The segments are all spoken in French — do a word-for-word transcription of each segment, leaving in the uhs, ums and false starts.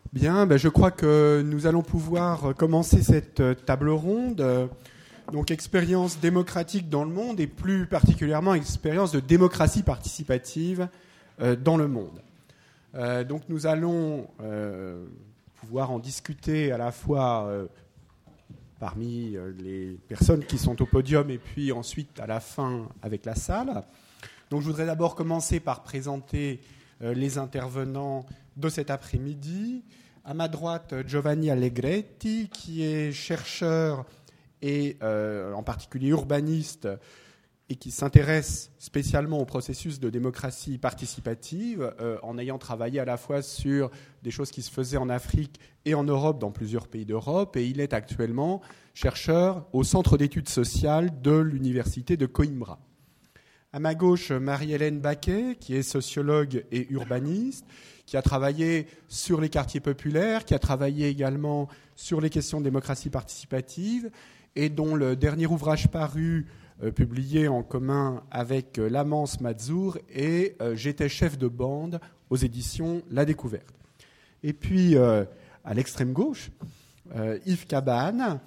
Bien, ben je crois que nous allons pouvoir commencer cette table ronde. Donc, expérience démocratique dans le monde et plus particulièrement expérience de démocratie participative dans le monde. Euh, donc, nous allons euh, pouvoir en discuter à la fois euh, parmi les personnes qui sont au podium et puis ensuite à la fin avec la salle. Donc, je voudrais d'abord commencer par présenter euh, les intervenants de cet après-midi. À ma droite, Giovanni Allegretti, qui est chercheur et euh, en particulier urbaniste et qui s'intéresse spécialement au processus de démocratie participative euh, en ayant travaillé à la fois sur des choses qui se faisaient en Afrique et en Europe, dans plusieurs pays d'Europe. Et il est actuellement chercheur au Centre d'études sociales de l'Université de Coimbra. À ma gauche, Marie-Hélène Baquet, qui est sociologue et urbaniste, qui a travaillé sur les quartiers populaires, qui a travaillé également sur les questions de démocratie participative, et dont le dernier ouvrage paru, euh, publié en commun avec euh, Lamance Mazzour, est euh, « J'étais chef de bande » aux éditions La Découverte. Et puis, euh, à l'extrême gauche, euh, Yves Cabane,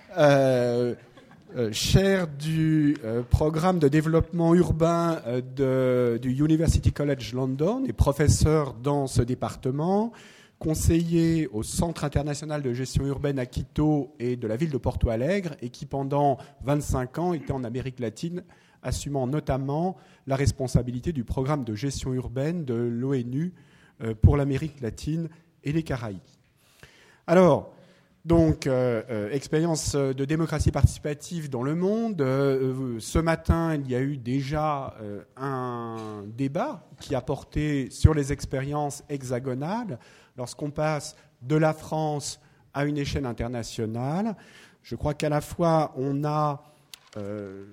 euh, Euh, chaire du euh, programme de développement urbain euh, de, du University College London et professeur dans ce département, conseiller au Centre international de gestion urbaine à Quito et de la ville de Porto Alegre, et qui pendant vingt-cinq ans était en Amérique latine, assumant notamment la responsabilité du programme de gestion urbaine de l'ONU euh, pour l'Amérique latine et les Caraïbes. Alors, Donc, euh, euh, expérience de démocratie participative dans le monde. Euh, ce matin, il y a eu déjà euh, un débat qui a porté sur les expériences hexagonales. Lorsqu'on passe de la France à une échelle internationale, je crois qu'à la fois, on a euh,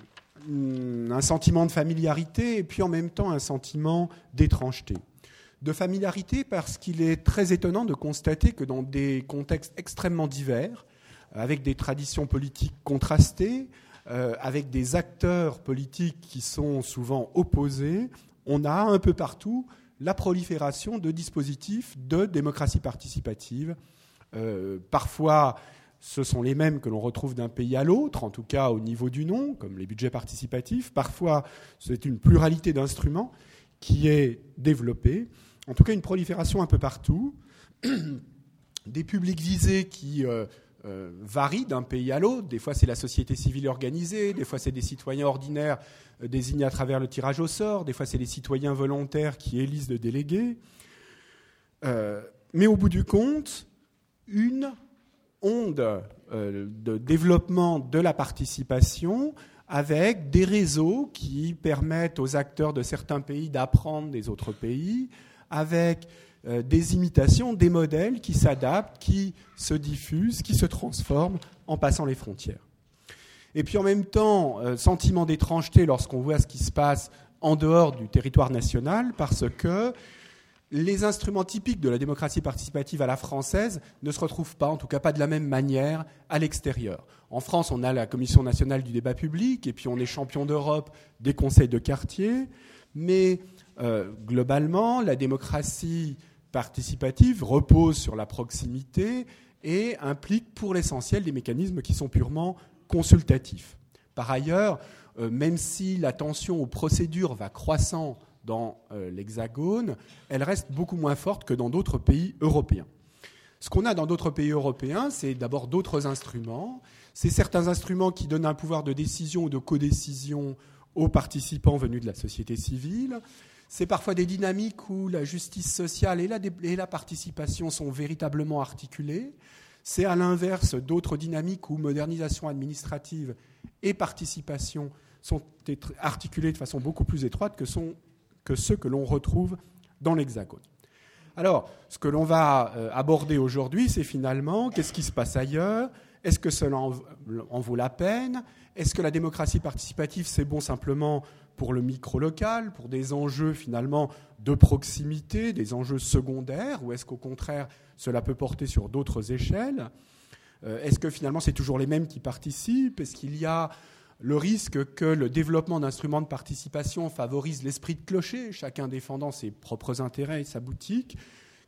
un sentiment de familiarité et puis en même temps un sentiment d'étrangeté. De familiarité parce qu'il est très étonnant de constater que dans des contextes extrêmement divers, avec des traditions politiques contrastées, euh, avec des acteurs politiques qui sont souvent opposés, on a un peu partout la prolifération de dispositifs de démocratie participative. Euh, parfois, ce sont les mêmes que l'on retrouve d'un pays à l'autre, en tout cas au niveau du nom, comme les budgets participatifs. Parfois, c'est une pluralité d'instruments qui est développée. En tout cas, une prolifération un peu partout, des publics visés qui euh, euh, varient d'un pays à l'autre. Des fois, c'est la société civile organisée, des fois, c'est des citoyens ordinaires euh, désignés à travers le tirage au sort, des fois, c'est les citoyens volontaires qui élisent le délégué. Euh, mais au bout du compte, une onde euh, de développement de la participation avec des réseaux qui permettent aux acteurs de certains pays d'apprendre des autres pays, avec euh, des imitations, des modèles qui s'adaptent, qui se diffusent, qui se transforment en passant les frontières. Et puis en même temps, euh, sentiment d'étrangeté lorsqu'on voit ce qui se passe en dehors du territoire national, parce que les instruments typiques de la démocratie participative à la française ne se retrouvent pas, en tout cas pas de la même manière, à l'extérieur. En France, on a la Commission nationale du débat public, et puis on est champion d'Europe des conseils de quartier, mais euh, globalement, la démocratie participative repose sur la proximité et implique pour l'essentiel des mécanismes qui sont purement consultatifs. Par ailleurs, euh, même si l'attention aux procédures va croissant dans euh, l'Hexagone, elle reste beaucoup moins forte que dans d'autres pays européens. Ce qu'on a dans d'autres pays européens, c'est d'abord d'autres instruments. C'est certains instruments qui donnent un pouvoir de décision ou de codécision aux participants venus de la société civile. C'est parfois des dynamiques où la justice sociale et la, dé- et la participation sont véritablement articulées. C'est à l'inverse d'autres dynamiques où modernisation administrative et participation sont articulées de façon beaucoup plus étroite que, sont, que ceux que l'on retrouve dans l'Hexagone. Alors, ce que l'on va aborder aujourd'hui, c'est finalement qu'est-ce qui se passe ailleurs ? Est-ce que cela en, en vaut la peine ? Est-ce que la démocratie participative, c'est bon simplement pour le micro-local, pour des enjeux finalement de proximité, des enjeux secondaires, ou est-ce qu'au contraire, cela peut porter sur d'autres échelles ? euh, Est-ce que finalement, c'est toujours les mêmes qui participent ? Est-ce qu'il y a le risque que le développement d'instruments de participation favorise l'esprit de clocher, chacun défendant ses propres intérêts et sa boutique ?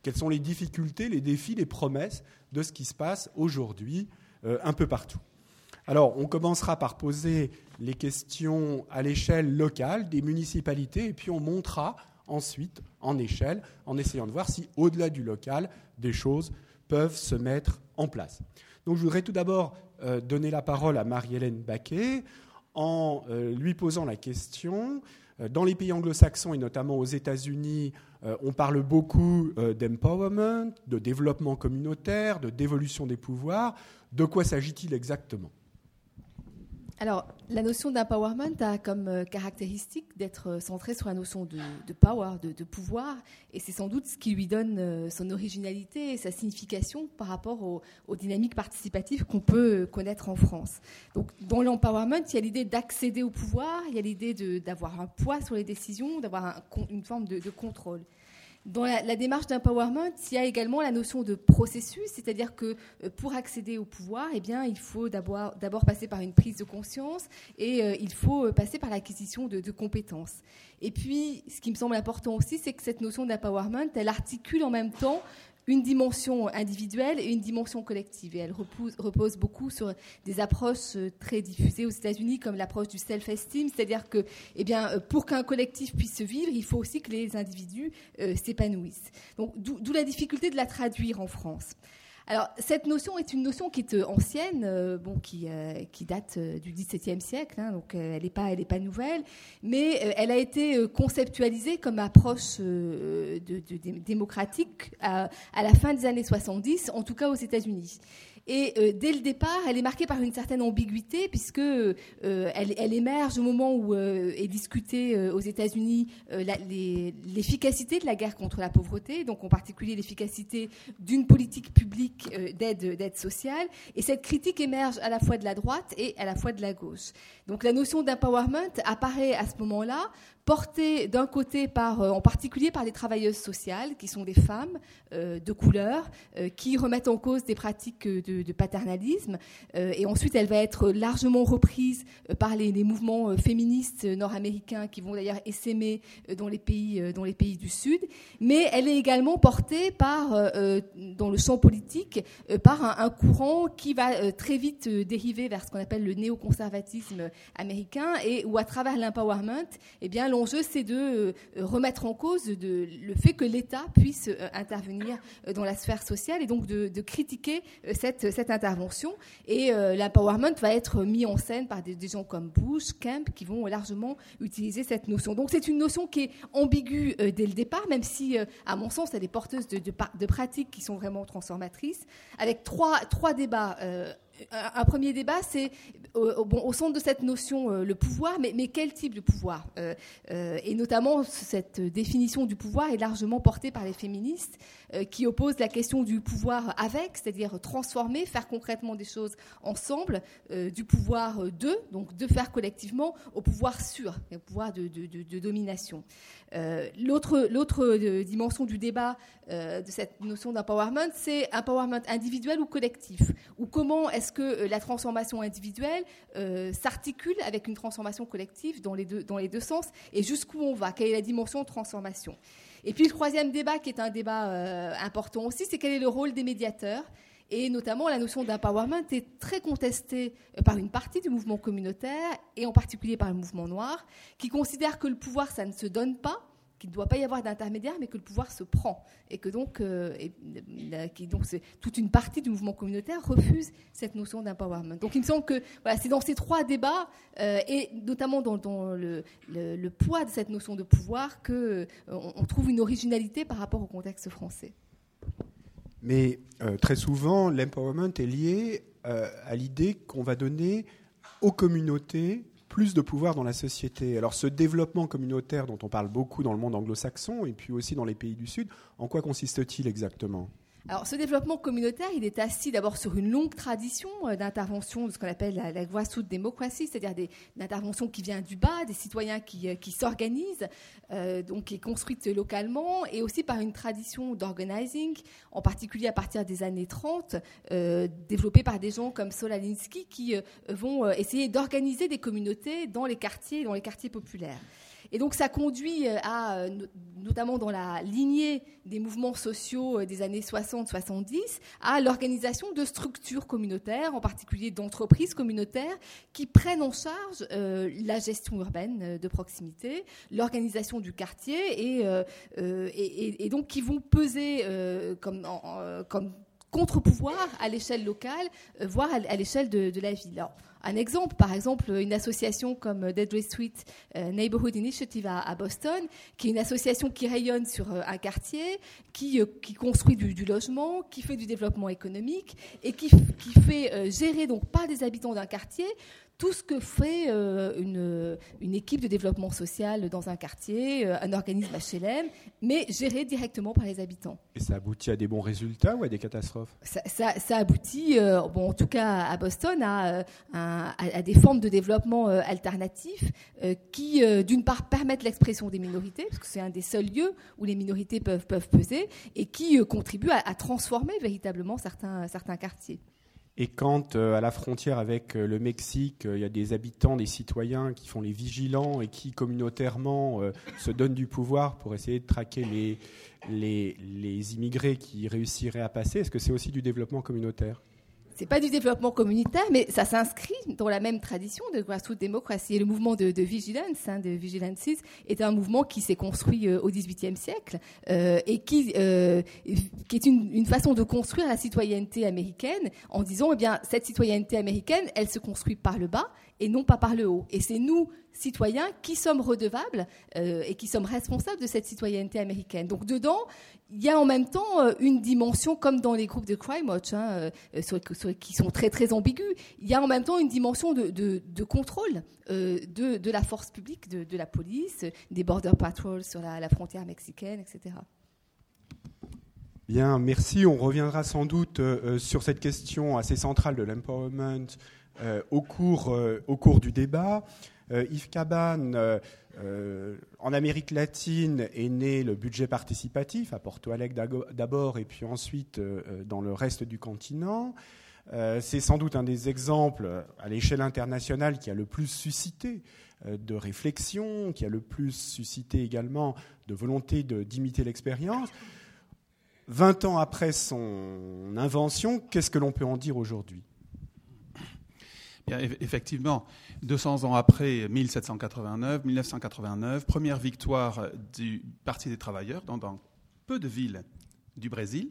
Quelles sont les difficultés, les défis, les promesses de ce qui se passe aujourd'hui euh, un peu partout. Alors, on commencera par poser les questions à l'échelle locale des municipalités et puis on montera ensuite en échelle en essayant de voir si, au-delà du local, des choses peuvent se mettre en place. Donc, je voudrais tout d'abord euh, donner la parole à Marie-Hélène Baquet en euh, lui posant la question. Euh, dans les pays anglo-saxons et notamment aux États-Unis, euh, on parle beaucoup euh, d'empowerment, de développement communautaire, de dévolution des pouvoirs. De quoi s'agit-il exactement ? Alors, la notion d'empowerment a comme euh, caractéristique d'être centrée sur la notion de, de power, de, de pouvoir, et c'est sans doute ce qui lui donne euh, son originalité et sa signification par rapport aux, aux dynamiques participatives qu'on peut euh, connaître en France. Donc, dans l'empowerment, il y a l'idée d'accéder au pouvoir, il y a l'idée de, d'avoir un poids sur les décisions, d'avoir un, une forme de, de contrôle. Dans la, la démarche d'empowerment, il y a également la notion de processus, c'est-à-dire que euh, pour accéder au pouvoir, eh bien, il faut d'abord, d'abord passer par une prise de conscience et euh, il faut euh, passer par l'acquisition de, de compétences. Et puis, ce qui me semble important aussi, c'est que cette notion d'empowerment, elle articule en même temps une dimension individuelle et une dimension collective. Et elle repose, repose beaucoup sur des approches très diffusées aux États-Unis, comme l'approche du self-esteem, c'est-à-dire que, eh bien, pour qu'un collectif puisse se vivre, il faut aussi que les individus euh, s'épanouissent. Donc, d'où, d'où la difficulté de la traduire en France. Alors, cette notion est une notion qui est ancienne, euh, bon, qui, euh, qui date euh, du dix-septième siècle, hein, donc euh, elle n'est pas, elle n'est pas nouvelle, mais euh, elle a été euh, conceptualisée comme approche euh, de, de, de, démocratique à, à la fin des années soixante-dix, en tout cas aux États-Unis. Et euh, dès le départ, elle est marquée par une certaine ambiguïté, puisque euh, elle, elle émerge au moment où euh, est discutée euh, aux États-Unis euh, la, les, l'efficacité de la guerre contre la pauvreté, donc en particulier l'efficacité d'une politique publique euh, d'aide, d'aide sociale. Et cette critique émerge à la fois de la droite et à la fois de la gauche. Donc la notion d'empowerment apparaît à ce moment-là, portée d'un côté par, euh, en particulier par les travailleuses sociales, qui sont des femmes euh, de couleur, euh, qui remettent en cause des pratiques de, de paternalisme. Euh, et ensuite, elle va être largement reprise euh, par les, les mouvements euh, féministes nord-américains, qui vont d'ailleurs essaimer euh, dans les pays, euh, dans les pays du Sud. Mais elle est également portée par, euh, dans le champ politique, euh, par un, un courant qui va euh, très vite euh, dériver vers ce qu'on appelle le néoconservatisme américain, et où à travers l'empowerment, eh bien, l'enjeu, c'est de euh, remettre en cause de, le fait que l'État puisse euh, intervenir euh, dans la sphère sociale et donc de, de critiquer euh, cette, cette intervention. Et euh, l'empowerment va être mis en scène par des, des gens comme Bush, Kemp, qui vont largement utiliser cette notion. Donc c'est une notion qui est ambiguë euh, dès le départ, même si, euh, à mon sens, elle est porteuse de, de, de pratiques qui sont vraiment transformatrices, avec trois, trois débats. Euh, Un premier débat, c'est euh, bon, au centre de cette notion euh, le pouvoir, mais, mais quel type de pouvoir euh, euh, et notamment cette définition du pouvoir est largement portée par les féministes euh, qui opposent la question du pouvoir avec, c'est-à-dire transformer, faire concrètement des choses ensemble, euh, du pouvoir de, donc de faire collectivement, au pouvoir sur, au pouvoir de, de, de, de domination. Euh, l'autre, l'autre euh, dimension du débat euh, de cette notion d'empowerment, c'est empowerment individuel ou collectif, ou comment est-ce que euh, la transformation individuelle euh, s'articule avec une transformation collective dans les deux, dans les deux sens, et jusqu'où on va, quelle est la dimension de transformation. Et puis le troisième débat, qui est un débat euh, important aussi, c'est quel est le rôle des médiateurs. Et notamment, la notion d'empowerment est très contestée par une partie du mouvement communautaire, et en particulier par le mouvement noir, qui considère que le pouvoir, ça ne se donne pas, qu'il ne doit pas y avoir d'intermédiaire, mais que le pouvoir se prend. Et que donc, euh, et, et donc c'est, toute une partie du mouvement communautaire refuse cette notion d'empowerment. Donc il me semble que voilà, c'est dans ces trois débats, euh, et notamment dans, dans le, le, le poids de cette notion de pouvoir, qu'on euh, on trouve une originalité par rapport au contexte français. Mais euh, très souvent, l'empowerment est lié euh, à l'idée qu'on va donner aux communautés plus de pouvoir dans la société. Alors ce développement communautaire dont on parle beaucoup dans le monde anglo-saxon et puis aussi dans les pays du Sud, en quoi consiste-t-il exactement ? Alors, ce développement communautaire, il est assis d'abord sur une longue tradition d'intervention de ce qu'on appelle la, la grassroots democracy, c'est-à-dire des, d'intervention qui vient du bas, des citoyens qui, qui s'organisent, euh, donc qui est construite localement, et aussi par une tradition d'organizing, en particulier à partir des années trente, euh, développée par des gens comme Saul Alinsky, qui euh, vont essayer d'organiser des communautés dans les quartiers, dans les quartiers populaires. Et donc ça conduit à, notamment dans la lignée des mouvements sociaux des années soixante soixante-dix, à l'organisation de structures communautaires, en particulier d'entreprises communautaires, qui prennent en charge euh, la gestion urbaine de proximité, l'organisation du quartier, et, euh, et, et donc qui vont peser euh, comme, en, comme contre-pouvoir à l'échelle locale, euh, voire à, à l'échelle de, de la ville. Alors, un exemple, par exemple, une association comme Dudley Street euh, Neighborhood Initiative à, à Boston, qui est une association qui rayonne sur euh, un quartier, qui, euh, qui construit du, du logement, qui fait du développement économique et qui, qui fait euh, gérer donc par des habitants d'un quartier tout ce que fait euh, une, une équipe de développement social dans un quartier, euh, un organisme H L M, mais géré directement par les habitants. Et ça aboutit à des bons résultats ou à des catastrophes ? Ça, ça, ça aboutit, euh, bon, en tout cas à Boston, à, euh, à, à des formes de développement euh, alternatifs euh, qui, euh, d'une part, permettent l'expression des minorités, parce que c'est un des seuls lieux où les minorités peuvent, peuvent peser, et qui euh, contribuent à, à transformer véritablement certains, certains quartiers. Et quand, euh, à la frontière avec euh, le Mexique, il euh, y a des habitants, des citoyens qui font les vigilants et qui, communautairement, euh, se donnent du pouvoir pour essayer de traquer les, les, les immigrés qui réussiraient à passer, est-ce que c'est aussi du développement communautaire ? C'est pas du développement communautaire, mais ça s'inscrit dans la même tradition de grassroots démocratie. Et le mouvement de, de vigilance, hein, de vigilances, est un mouvement qui s'est construit euh, au dix-huitième siècle euh, et qui, euh, qui est une, une façon de construire la citoyenneté américaine en disant, eh bien, cette citoyenneté américaine, elle se construit par le bas et non pas par le haut. Et c'est nous, citoyens, qui sommes redevables euh, et qui sommes responsables de cette citoyenneté américaine. Donc dedans, il y a en même temps euh, une dimension, comme dans les groupes de Crime Watch, hein, euh, sur, sur, qui sont très très ambigus, il y a en même temps une dimension de, de, de contrôle euh, de, de la force publique, de, de la police, des border patrols sur la, la frontière mexicaine, et cetera. Bien, merci. On reviendra sans doute euh, sur cette question assez centrale de l'empowerment euh, au, cours, euh, au cours du débat. Euh, Yves Cabane, euh, euh, en Amérique latine, est né le budget participatif, à Porto Alegre d'abord et puis ensuite euh, dans le reste du continent. Euh, c'est sans doute un des exemples à l'échelle internationale qui a le plus suscité euh, de réflexion, qui a le plus suscité également de volonté de, d'imiter l'expérience. Vingt ans après son invention, qu'est-ce que l'on peut en dire aujourd'hui ? Bien, effectivement, deux cents ans après, mille sept cent quatre-vingt-neuf, mille neuf cent quatre-vingt-neuf, première victoire du Parti des travailleurs dans, dans peu de villes du Brésil.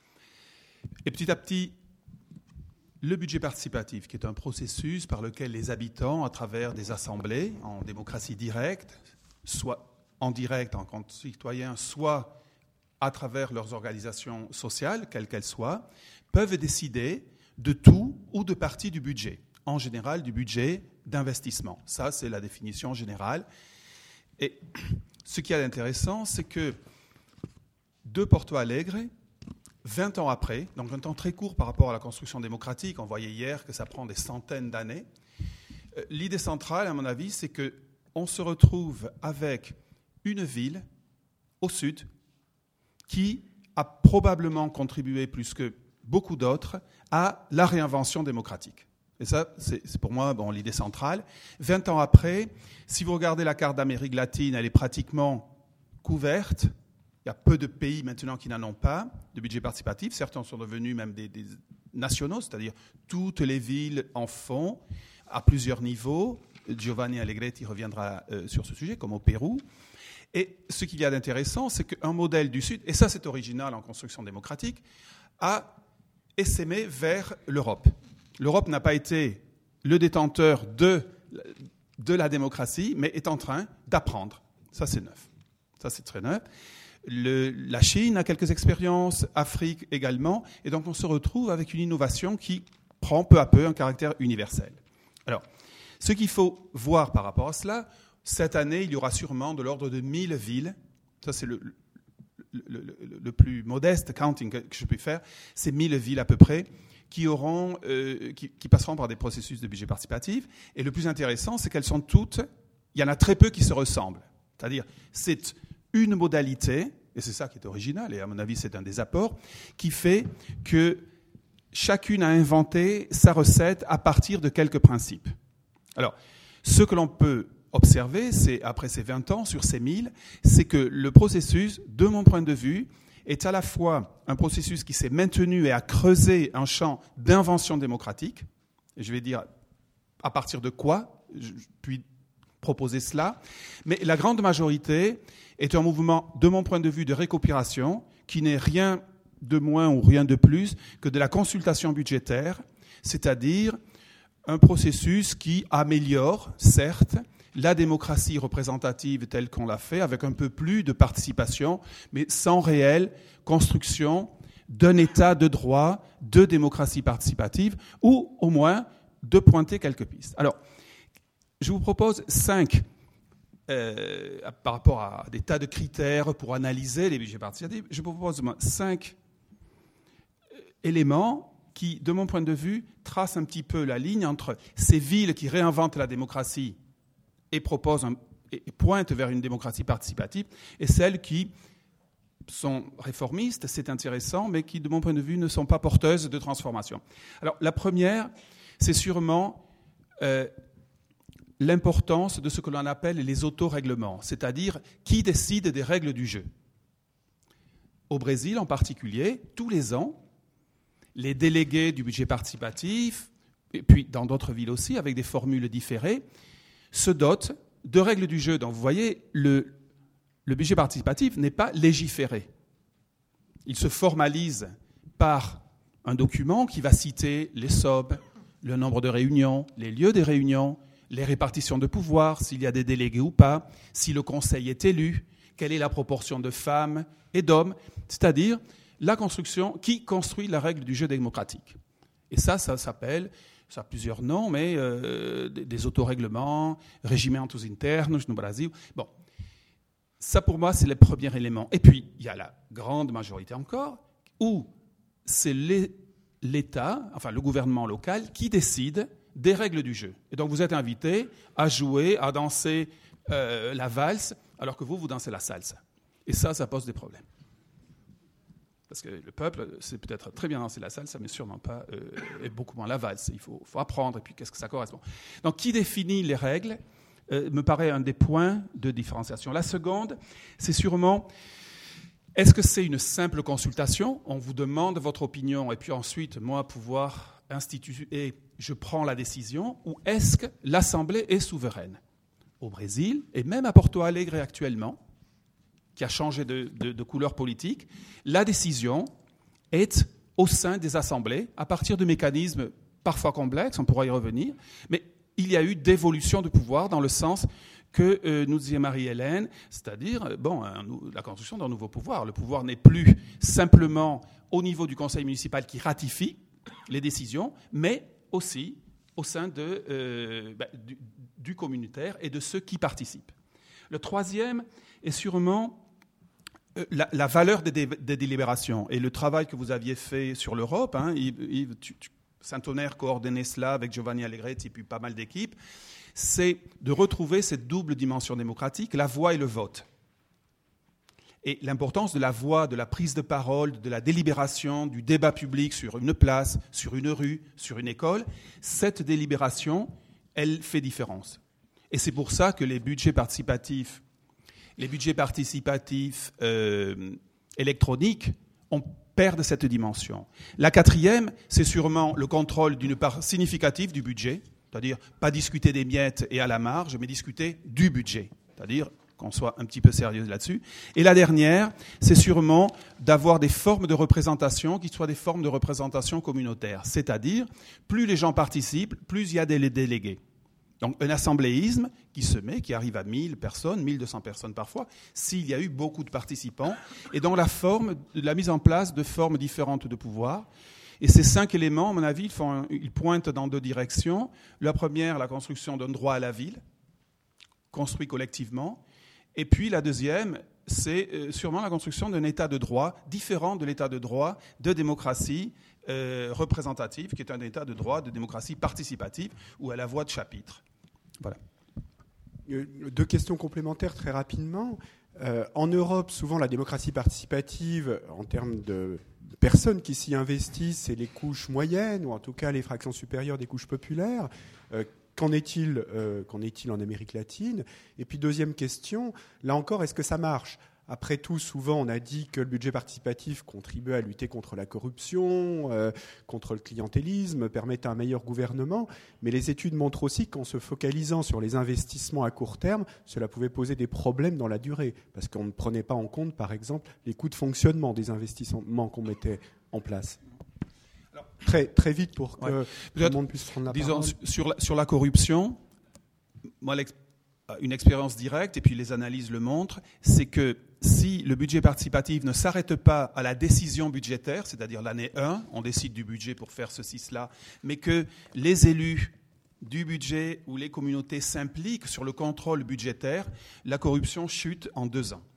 Et petit à petit, le budget participatif, qui est un processus par lequel les habitants, à travers des assemblées en démocratie directe, soit en direct en tant que citoyens, soit à travers leurs organisations sociales, quelles qu'elles soient, peuvent décider de tout ou de partie du budget. En général, du budget d'investissement. Ça, c'est la définition générale. Et ce qui est intéressant, c'est que de Porto Alegre, vingt ans après, donc un temps très court par rapport à la construction démocratique, on voyait hier que ça prend des centaines d'années, l'idée centrale, à mon avis, c'est qu'on se retrouve avec une ville au sud qui a probablement contribué plus que beaucoup d'autres à la réinvention démocratique. Et ça, c'est, c'est pour moi bon, l'idée centrale. Vingt ans après, si vous regardez la carte d'Amérique latine, elle est pratiquement couverte. Il y a peu de pays maintenant qui n'en ont pas de budget participatif. Certains sont devenus même des, des nationaux, c'est-à-dire toutes les villes en font à plusieurs niveaux. Giovanni Allegretti reviendra euh, sur ce sujet, comme au Pérou. Et ce qu'il y a d'intéressant, c'est qu'un modèle du Sud, et ça c'est original en construction démocratique, a essaimé vers l'Europe. L'Europe n'a pas été le détenteur de, de la démocratie, mais est en train d'apprendre. Ça, c'est neuf. Ça, c'est très neuf. Le, la Chine a quelques expériences, Afrique également, et donc on se retrouve avec une innovation qui prend peu à peu un caractère universel. Alors, ce qu'il faut voir par rapport à cela, cette année, il y aura sûrement de l'ordre de mille villes. Ça, c'est le, le, le, le plus modeste counting que je peux faire. C'est mille villes à peu près qui, auront, euh, qui, qui passeront par des processus de budget participatif. Et le plus intéressant, c'est qu'elles sont toutes, il y en a très peu qui se ressemblent. C'est-à-dire, c'est une modalité, et c'est ça qui est original, et à mon avis, c'est un des apports, qui fait que chacune a inventé sa recette à partir de quelques principes. Alors, ce que l'on peut observer, c'est, après ces vingt ans, sur ces mille, c'est que le processus, de mon point de vue, est à la fois un processus qui s'est maintenu et a creusé un champ d'invention démocratique. Et je vais dire à partir de quoi je puis proposer cela. Mais la grande majorité est un mouvement, de mon point de vue, de récupération qui n'est rien de moins ou rien de plus que de la consultation budgétaire, c'est-à-dire un processus qui améliore, certes, la démocratie représentative telle qu'on l'a fait, avec un peu plus de participation, mais sans réelle construction d'un État de droit, de démocratie participative, ou au moins de pointer quelques pistes. Alors, je vous propose cinq, euh, par rapport à des tas de critères pour analyser les budgets participatifs, je vous propose cinq éléments qui, de mon point de vue, tracent un petit peu la ligne entre ces villes qui réinventent la démocratie et proposent un, et pointent vers une démocratie participative, et celles qui sont réformistes, c'est intéressant, mais qui, de mon point de vue, ne sont pas porteuses de transformation. Alors, la première, c'est sûrement euh, l'importance de ce que l'on appelle les autorèglements, c'est-à-dire qui décide des règles du jeu. Au Brésil, en particulier, tous les ans, les délégués du budget participatif, et puis dans d'autres villes aussi, avec des formules différées, se dotent de règles du jeu. Donc, vous voyez, le, le budget participatif n'est pas légiféré. Il se formalise par un document qui va citer les S O B, le nombre de réunions, les lieux des réunions, les répartitions de pouvoir, s'il y a des délégués ou pas, si le conseil est élu, quelle est la proportion de femmes et d'hommes, c'est-à-dire la construction, qui construit la règle du jeu démocratique. Et ça, ça s'appelle, ça a plusieurs noms, mais euh, des, des autorèglements, regimentos internos no Brasil. Bon, ça pour moi, c'est le premier élément. Et puis, il y a la grande majorité encore, où c'est les, l'État, enfin le gouvernement local, qui décide des règles du jeu. Et donc, vous êtes invité à jouer, à danser euh, la valse, alors que vous, vous dansez la salsa. Et ça, ça pose des problèmes. Parce que le peuple, c'est peut-être très bien danser la salsa, mais sûrement pas, euh, et beaucoup moins la valse. Il faut, faut apprendre, et puis qu'est-ce que ça correspond. Donc, qui définit les règles euh, me paraît un des points de différenciation. La seconde, c'est sûrement, est-ce que c'est une simple consultation ? On vous demande votre opinion, et puis ensuite, moi, pouvoir instituer, et je prends la décision, ou est-ce que l'Assemblée est souveraine ? Au Brésil, et même à Porto Alegre actuellement, qui a changé de, de, de couleur politique, la décision est au sein des assemblées, à partir de mécanismes parfois complexes, on pourra y revenir, mais il y a eu d'évolution de pouvoir dans le sens que euh, nous disait Marie-Hélène, c'est-à-dire bon, un, la construction d'un nouveau pouvoir. Le pouvoir n'est plus simplement au niveau du conseil municipal qui ratifie les décisions, mais aussi au sein de, euh, bah, du, du communautaire et de ceux qui participent. Le troisième est sûrement euh, la, la valeur des, dé, des délibérations et le travail que vous aviez fait sur l'Europe. Hein, Yves, Yves tu, tu, Saint-Omer coordonnait cela avec Giovanni Allegretti et puis pas mal d'équipes. C'est de retrouver cette double dimension démocratique, la voix et le vote. Et l'importance de la voix, de la prise de parole, de la délibération, du débat public sur une place, sur une rue, sur une école, cette délibération, elle fait différence. Et c'est pour ça que les budgets participatifs, les budgets participatifs euh, électroniques on perdent cette dimension. La quatrième, c'est sûrement le contrôle d'une part significative du budget, c'est-à-dire pas discuter des miettes et à la marge, mais discuter du budget, c'est-à-dire qu'on soit un petit peu sérieux là-dessus. Et la dernière, c'est sûrement d'avoir des formes de représentation qui soient des formes de représentation communautaire, c'est-à-dire plus les gens participent, plus il y a des délégués. Donc un assembléisme qui se met, qui arrive à mille personnes, mille deux cents personnes parfois, s'il y a eu beaucoup de participants, et dans la forme, la mise en place de formes différentes de pouvoir. Et ces cinq éléments, à mon avis, ils, font, ils pointent dans deux directions. La première, la construction d'un droit à la ville, construit collectivement. Et puis la deuxième, c'est sûrement la construction d'un état de droit différent de l'état de droit de démocratie euh, représentative, qui est un état de droit de démocratie participative ou à la voix de chapitre. Voilà. Deux questions complémentaires très rapidement. Euh, en Europe, souvent la démocratie participative, en termes de personnes qui s'y investissent, c'est les couches moyennes, ou en tout cas les fractions supérieures des couches populaires, euh, qu'en est-il, euh, qu'en est-il en Amérique latine? Et puis deuxième question, là encore, est-ce que ça marche? Après tout, souvent, on a dit que le budget participatif contribuait à lutter contre la corruption, euh, contre le clientélisme, permettait un meilleur gouvernement. Mais les études montrent aussi qu'en se focalisant sur les investissements à court terme, cela pouvait poser des problèmes dans la durée. Parce qu'on ne prenait pas en compte, par exemple, les coûts de fonctionnement des investissements qu'on mettait en place. Alors, très, très vite pour que ouais. tout le monde puisse prendre la disons, parole. Sur la, sur la corruption, moi, une expérience directe, et puis les analyses le montrent, c'est que si le budget participatif ne s'arrête pas à la décision budgétaire, c'est-à-dire l'année un, on décide du budget pour faire ceci, cela, mais que les élus du budget ou les communautés s'impliquent sur le contrôle budgétaire, la corruption chute en deux ans.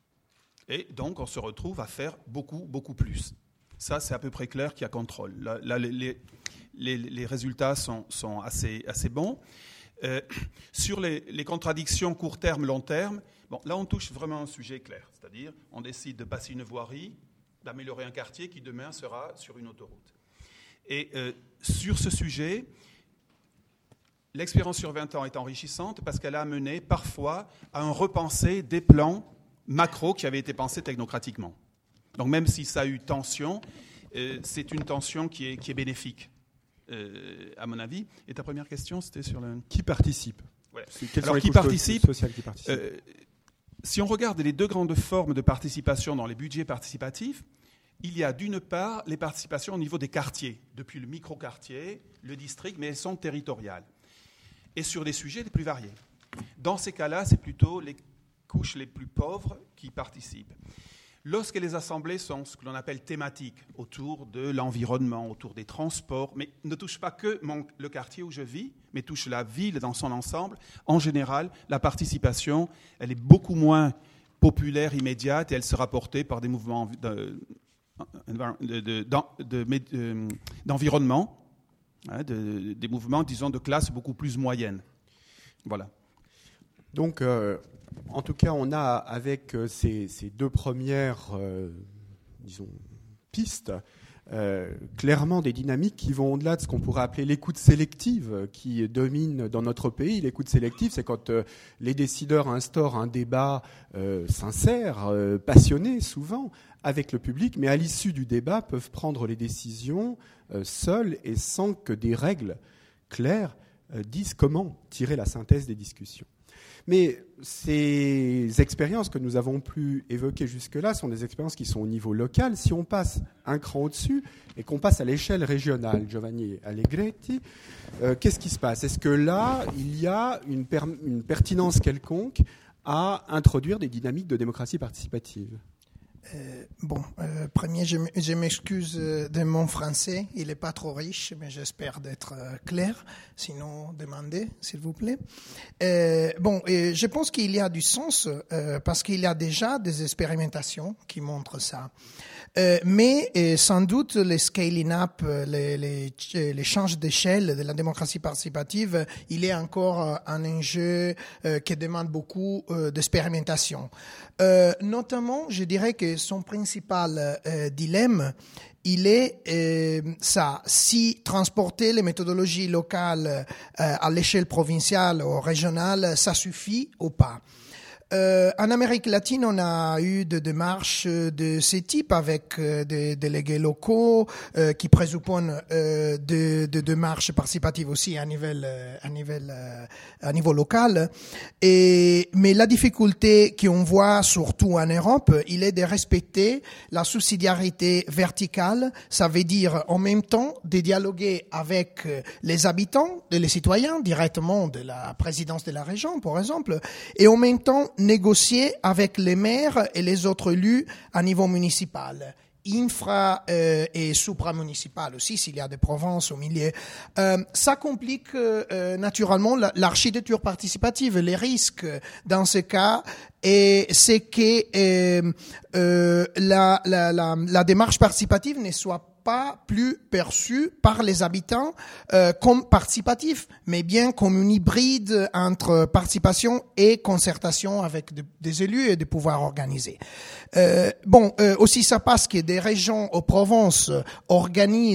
Et donc, on se retrouve à faire beaucoup, beaucoup plus. Ça, c'est à peu près clair qu'il y a contrôle. Là, là, les, les, les résultats sont, sont assez, assez bons. Euh, sur les, les contradictions court terme, long terme, bon, là on touche vraiment un sujet clair, c'est-à-dire on décide de passer une voirie, d'améliorer un quartier qui demain sera sur une autoroute. Et euh, sur ce sujet, l'expérience sur vingt ans est enrichissante parce qu'elle a amené parfois à un repenser des plans macro qui avaient été pensés technocratiquement. Donc même si ça a eu tension, euh, c'est une tension qui est, qui est bénéfique. Euh, à mon avis. Et ta première question, c'était sur le... Qui participe? Ouais. Quelles Alors, sont les qui participe, sociales qui participent euh, Si on regarde les deux grandes formes de participation dans les budgets participatifs, il y a d'une part les participations au niveau des quartiers, depuis le micro-quartier, le district, mais elles sont territoriales. Et sur des sujets les plus variés. Dans ces cas-là, c'est plutôt les couches les plus pauvres qui participent. Lorsque les assemblées sont ce que l'on appelle thématiques, autour de l'environnement, autour des transports, mais ne touchent pas que mon, le quartier où je vis, mais touchent la ville dans son ensemble, en général, la participation, elle est beaucoup moins populaire, immédiate, et elle sera portée par des mouvements de, de, de, de, de, d'environnement, hein, de, des mouvements, disons, de classe beaucoup plus moyenne. Voilà. Donc... Euh En tout cas, on a avec ces, ces deux premières, euh, disons, pistes, euh, clairement des dynamiques qui vont au-delà de ce qu'on pourrait appeler l'écoute sélective qui domine dans notre pays. L'écoute sélective, c'est quand euh, les décideurs instaurent un débat euh, sincère, euh, passionné souvent, avec le public, mais à l'issue du débat peuvent prendre les décisions euh, seuls et sans que des règles claires euh, disent comment tirer la synthèse des discussions. Mais ces expériences que nous avons pu évoquer jusque-là sont des expériences qui sont au niveau local. Si on passe un cran au-dessus et qu'on passe à l'échelle régionale, Giovanni Allegretti, euh, qu'est-ce qui se passe? Est-ce que là, il y a une, per- une pertinence quelconque à introduire des dynamiques de démocratie participative? Euh, bon, euh, premier, je, je m'excuse de mon français, il n'est pas trop riche, mais j'espère d'être euh, clair. Sinon, demandez, s'il vous plaît. Euh, bon, et je pense qu'il y a du sens euh, parce qu'il y a déjà des expérimentations qui montrent ça. Euh, mais euh, sans doute, les scaling up, les, les, les changes d'échelle de la démocratie participative, il est encore un enjeu euh, qui demande beaucoup euh, d'expérimentation. Euh, notamment, je dirais que son principal euh, dilemme, il est euh, ça, si transporter les méthodologies locales euh, à l'échelle provinciale ou régionale, ça suffit ou pas. Euh, en Amérique latine, on a eu des démarches de ce type avec euh, des délégués locaux euh, qui présupposent euh, des de démarches participatives aussi à niveau, euh, à niveau, euh, à niveau local. Et, mais la difficulté qu'on voit surtout en Europe, il est de respecter la subsidiarité verticale. Ça veut dire en même temps de dialoguer avec les habitants, les citoyens directement de la présidence de la région, par exemple, et en même temps négocier avec les maires et les autres élus à niveau municipal, infra euh, et supramunicipal aussi, s'il y a des provinces au milieu. Euh, ça complique euh, naturellement l'architecture participative. Les risques dans ce cas, et c'est que euh, euh, la, la, la, la démarche participative ne soit pas plus perçu par les habitants euh, comme participatif, mais bien comme une hybride entre participation et concertation avec de, des élus et des pouvoirs organisés. Euh, bon, euh, aussi ça passe que des régions aux provinces organisent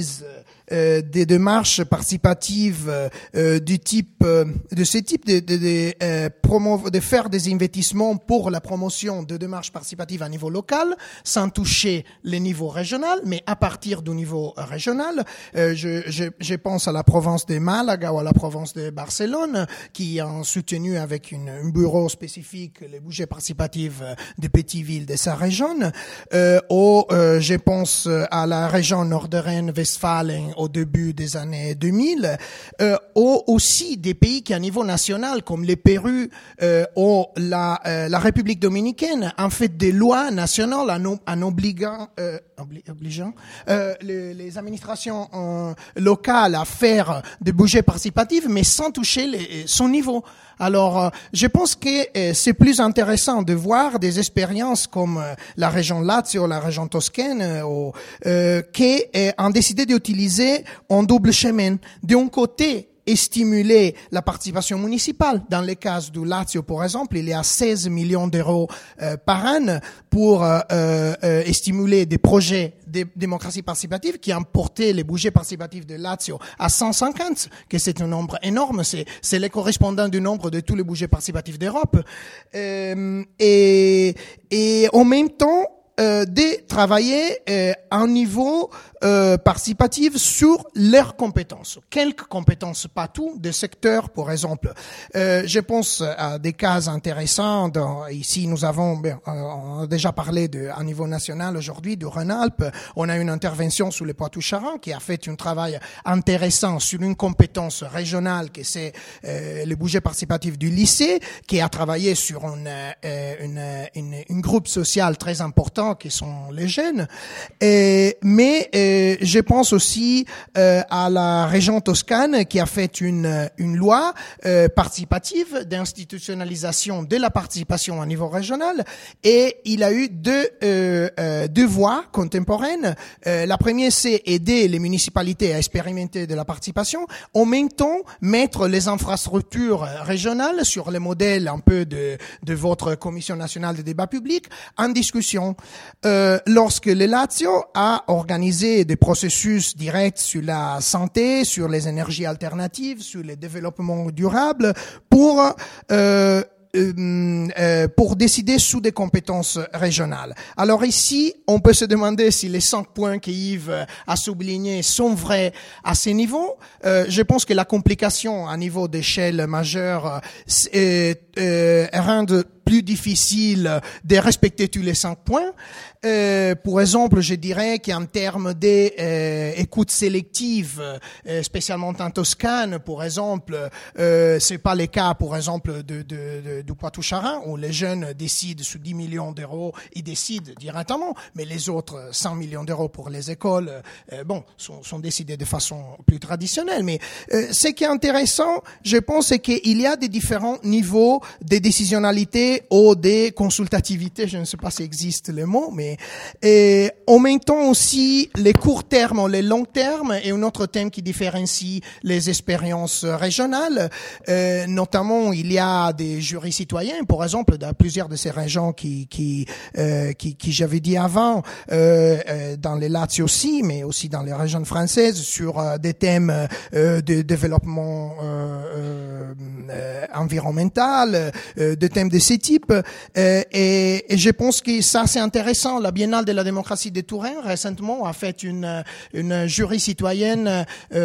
euh, des démarches participatives euh, du type, euh, de ce type de, de, de, euh, promo- de faire des investissements pour la promotion de démarches participatives à niveau local, sans toucher le niveau régional, mais à partir du niveau régional. Euh, je, je, je pense à la province de Malaga ou à la province de Barcelone, qui ont soutenu avec une, un bureau spécifique les budgets participatifs des petites villes de sa région. Euh, ou, euh, je pense à la région Nord-Rhin-Westfalen au début des années deux mille, euh, ou aussi des pays qui, à niveau national, comme le Pérou euh, ou la, euh, la République dominicaine, ont fait des lois nationales en, en obligeant, euh, obli, obligeant euh, les, les administrations euh, locales à faire des budgets participatifs, mais sans toucher les, son niveau. Alors, euh, je pense que euh, c'est plus intéressant de voir des expériences comme euh, la région Lazio, la région Toscane, euh, ou, euh, qui euh, ont décidé d'utiliser un double chemin. D'un côté, et stimuler la participation municipale. Dans le cas du Lazio, par exemple, il y a seize millions d'euros euh, par an pour euh, euh, stimuler des projets de démocratie participative qui ont porté les budgets participatifs de Lazio à cent cinquante, que c'est un nombre énorme, c'est, c'est le correspondant du nombre de tous les budgets participatifs d'Europe. Euh, et, et en même temps, euh, de travailler euh, à un niveau euh, participatif sur leurs compétences. Quelques compétences, pas tout, des secteurs, par exemple. Euh, je pense à des cas intéressants. Dans, ici, nous avons, bien, on a déjà parlé de, à niveau national aujourd'hui, de Rhône-Alpes. On a une intervention sur le Poitou-Charentes qui a fait un travail intéressant sur une compétence régionale, qui c'est euh, le budget participatif du lycée, qui a travaillé sur une, euh, une, une, une groupe social très important qui sont les jeunes. Et, mais euh, je pense aussi euh, à la région Toscane qui a fait une, une loi euh, participative d'institutionnalisation de la participation au niveau régional, et il a eu deux, euh, euh, deux voies contemporaines. Euh, la première, c'est aider les municipalités à expérimenter de la participation, en même temps mettre les infrastructures régionales sur le modèle un peu de, de votre Commission nationale de débat public en discussion. Euh, lorsque le Lazio a organisé des processus directs sur la santé, sur les énergies alternatives, sur le développement durable, pour euh, Euh, euh, pour décider sous des compétences régionales. Alors ici, on peut se demander si les cinq points qu'Yves a soulignés sont vrais à ce niveau. Euh, je pense que la complication à niveau d'échelle majeure euh, euh, rend plus difficile de respecter tous les cinq points. Euh, pour exemple, je dirais qu'en termes d'écoute euh, sélective, euh, spécialement en Toscane, pour exemple, euh, c'est pas le cas, pour exemple, de, de, de, du Poitou-Charentes, où les jeunes décident sous dix millions d'euros, ils décident directement, mais les autres cent millions d'euros pour les écoles, euh, bon, sont, sont décidés de façon plus traditionnelle. Mais euh, ce qui est intéressant, je pense, c'est qu'il y a des différents niveaux de décisionnalité ou des consultativités, je ne sais pas si existe le mot, mais et en même temps aussi les courts termes ou les longs termes, et un autre thème qui différencie les expériences régionales. Euh, notamment, il y a des jurys citoyens, par exemple, dans plusieurs de ces régions qui qui euh, qui, qui j'avais dit avant, euh, euh, dans les Lazio aussi, mais aussi dans les régions françaises, sur euh, des thèmes euh, de développement euh, euh, environnemental, euh, des thèmes de ce type. Euh, et, et je pense que ça, c'est intéressant. La Biennale de la démocratie de Turin, récemment, a fait une, une jury citoyenne, euh,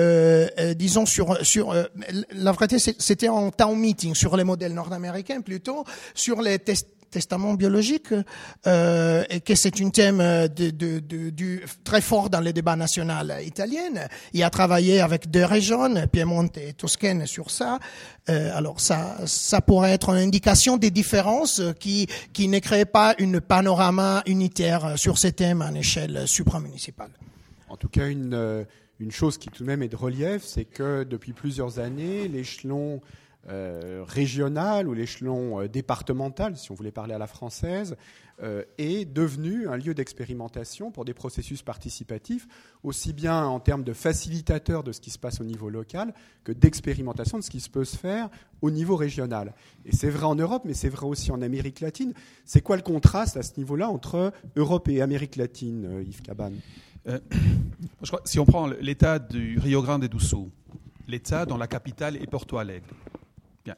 euh, disons, sur... sur euh, la vérité, c'était en town meeting, sur les modèles nord-américains, plutôt, sur les tests testament biologique, euh, et que c'est un thème de, de, de, de, très fort dans le débat national italien. Il a travaillé avec deux régions, Piémont et Toscane, sur ça. Euh, alors ça, ça pourrait être une indication des différences qui, qui ne créent pas une panorama unitaire sur ces thèmes à l'échelle supramunicipale. En tout cas, une, une chose qui tout de même est de relief, c'est que depuis plusieurs années, l'échelon Euh, régional ou l'échelon euh, départemental, si on voulait parler à la française, euh, est devenu un lieu d'expérimentation pour des processus participatifs, aussi bien en termes de facilitateur de ce qui se passe au niveau local que d'expérimentation de ce qui se peut se faire au niveau régional. Et c'est vrai en Europe, mais c'est vrai aussi en Amérique latine. C'est quoi le contraste à ce niveau-là entre Europe et Amérique latine, euh, Yves Cabane ? Euh, je crois, si on prend l'État du Rio Grande do Sul, l'État dont la capitale est Porto Alegre, bien,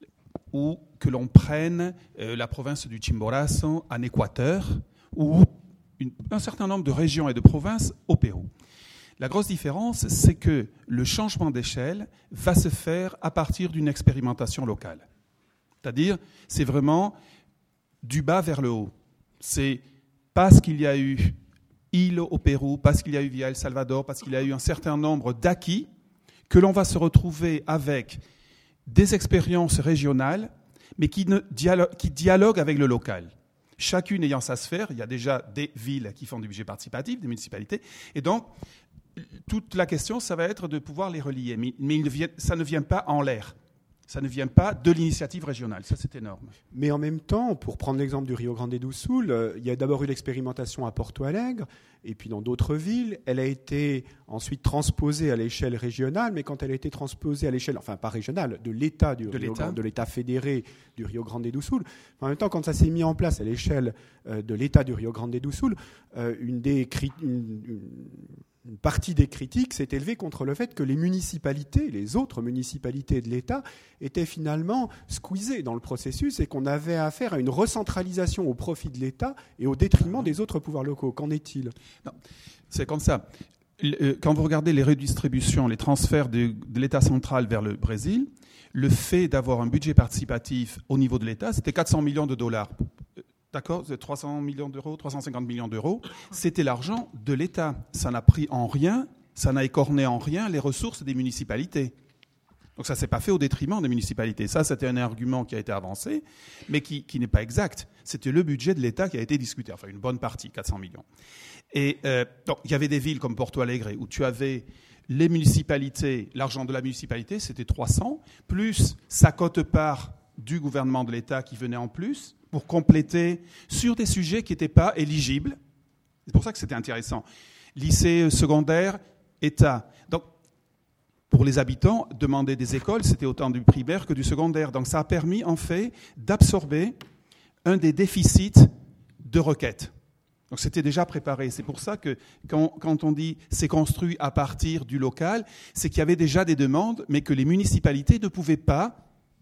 ou que l'on prenne euh, la province du Chimborazo en Équateur, ou une, un certain nombre de régions et de provinces au Pérou. La grosse différence, c'est que le changement d'échelle va se faire à partir d'une expérimentation locale. C'est-à-dire, c'est vraiment du bas vers le haut. C'est parce qu'il y a eu île au Pérou, parce qu'il y a eu via El Salvador, parce qu'il y a eu un certain nombre d'acquis, que l'on va se retrouver avec des expériences régionales, mais qui, ne dialoguent, qui dialoguent avec le local. Chacune ayant sa sphère, il y a déjà des villes qui font du budget participatif, des municipalités, et donc toute la question, ça va être de pouvoir les relier. Mais, mais il ne vient, ça ne vient pas en l'air. Ça ne vient pas de l'initiative régionale. Ça, c'est énorme. Mais en même temps, pour prendre l'exemple du Rio Grande do Sul, euh, il y a d'abord eu l'expérimentation à Porto Alegre, et puis dans d'autres villes. Elle a été ensuite transposée à l'échelle régionale, mais quand elle a été transposée à l'échelle, enfin pas régionale, de l'État du de Rio l'État. Grande, de l'État fédéré du Rio Grande do Sul, en même temps, quand ça s'est mis en place à l'échelle euh, de l'État du Rio Grande do Sul, euh, une des cri- une, une, Une partie des critiques s'est élevée contre le fait que les municipalités, les autres municipalités de l'État, étaient finalement squeezées dans le processus et qu'on avait affaire à une recentralisation au profit de l'État et au détriment des autres pouvoirs locaux. Qu'en est-il ? Non, c'est comme ça. Quand vous regardez les redistributions, les transferts de, de l'État central vers le Brésil, le fait d'avoir un budget participatif au niveau de l'État, c'était quatre cents millions de dollars. D'accord, trois cents millions d'euros, trois cent cinquante millions d'euros, c'était l'argent de l'État. Ça n'a pris en rien, ça n'a écorné en rien les ressources des municipalités. Donc ça ne s'est pas fait au détriment des municipalités. Ça, c'était un argument qui a été avancé, mais qui, qui n'est pas exact. C'était le budget de l'État qui a été discuté, enfin une bonne partie, quatre cents millions. Et euh, donc, il y avait des villes comme Porto Alegre où tu avais les municipalités, l'argent de la municipalité, c'était trois cents, plus sa quote-part du gouvernement de l'État qui venait en plus, pour compléter sur des sujets qui n'étaient pas éligibles. C'est pour ça que c'était intéressant. Lycée secondaire, État. Donc, pour les habitants, demander des écoles, c'était autant du primaire que du secondaire. Donc, ça a permis, en fait, d'absorber un des déficits de requêtes. Donc, c'était déjà préparé. C'est pour ça que quand, quand on dit c'est construit à partir du local, c'est qu'il y avait déjà des demandes, mais que les municipalités ne pouvaient pas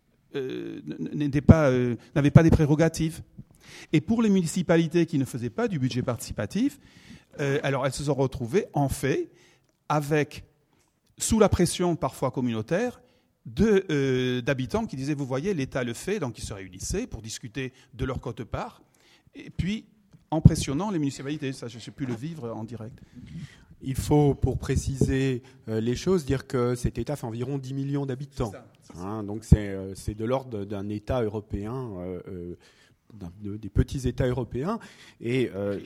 Euh, n'était pas, euh, n'avaient pas des prérogatives. Et pour les municipalités qui ne faisaient pas du budget participatif, euh, alors elles se sont retrouvées, en fait, avec, sous la pression parfois communautaire, de, euh, d'habitants qui disaient, vous voyez, l'État le fait, donc ils se réunissaient pour discuter de leur quote-part, et puis en pressionnant les municipalités. Ça, je ne sais plus le vivre en direct. Il faut, pour préciser euh, les choses, dire que cet État fait environ dix millions d'habitants. C'est ça, c'est ça. Hein, donc c'est, euh, c'est de l'ordre d'un État européen, euh, euh, d'un, de, des petits États européens, et, euh,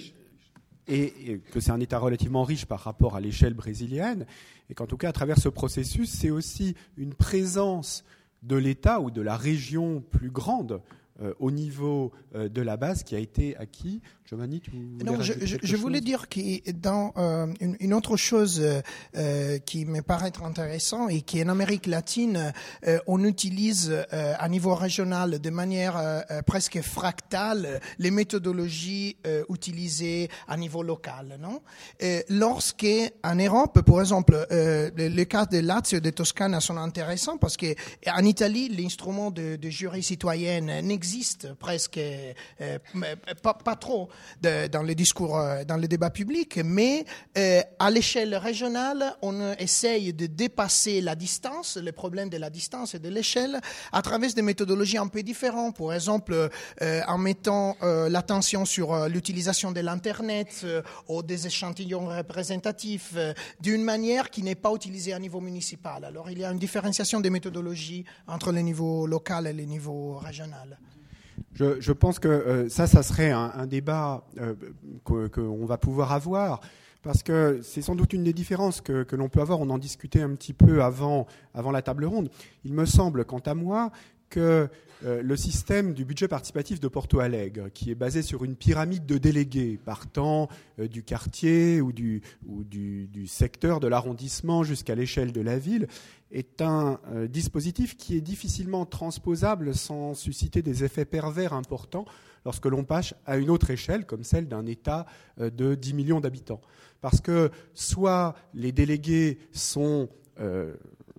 et, et que c'est un État relativement riche par rapport à l'échelle brésilienne, et qu'en tout cas, à travers ce processus, c'est aussi une présence de l'État ou de la région plus grande euh, au niveau euh, de la base qui a été acquis. Giovanni, tu voulais Non, je, je, je voulais dire que dans euh, une, une autre chose euh, qui me paraît être intéressant et qui en Amérique latine euh, on utilise euh, à niveau régional de manière euh, presque fractale les méthodologies euh, utilisées à niveau local, non? Et lorsque en Europe, par exemple, euh, le, le cas de Lazio et de Toscane sont intéressants parce que en Italie l'instrument de, de jury citoyenne n'existe presque euh, pas, pas trop. De, dans les discours, dans le débat public, mais euh, à l'échelle régionale, on essaye de dépasser la distance, le problème de la distance et de l'échelle, à travers des méthodologies un peu différentes. Par exemple, euh, en mettant euh, l'attention sur euh, l'utilisation de l'Internet euh, ou des échantillons représentatifs euh, d'une manière qui n'est pas utilisée à niveau municipal. Alors, il y a une différenciation des méthodologies entre le niveau local et le niveau régional. Je, je pense que euh, ça, ça serait un, un débat euh, que, qu'on va pouvoir avoir, parce que c'est sans doute une des différences que, que l'on peut avoir. On en discutait un petit peu avant, avant la table ronde. Il me semble, quant à moi, que euh, le système du budget participatif de Porto Alegre, qui est basé sur une pyramide de délégués partant euh, du quartier ou, du, ou du, du secteur de l'arrondissement jusqu'à l'échelle de la ville, est un euh, dispositif qui est difficilement transposable sans susciter des effets pervers importants lorsque l'on passe à une autre échelle, comme celle d'un État euh, de dix millions d'habitants. Parce que soit les délégués sont euh,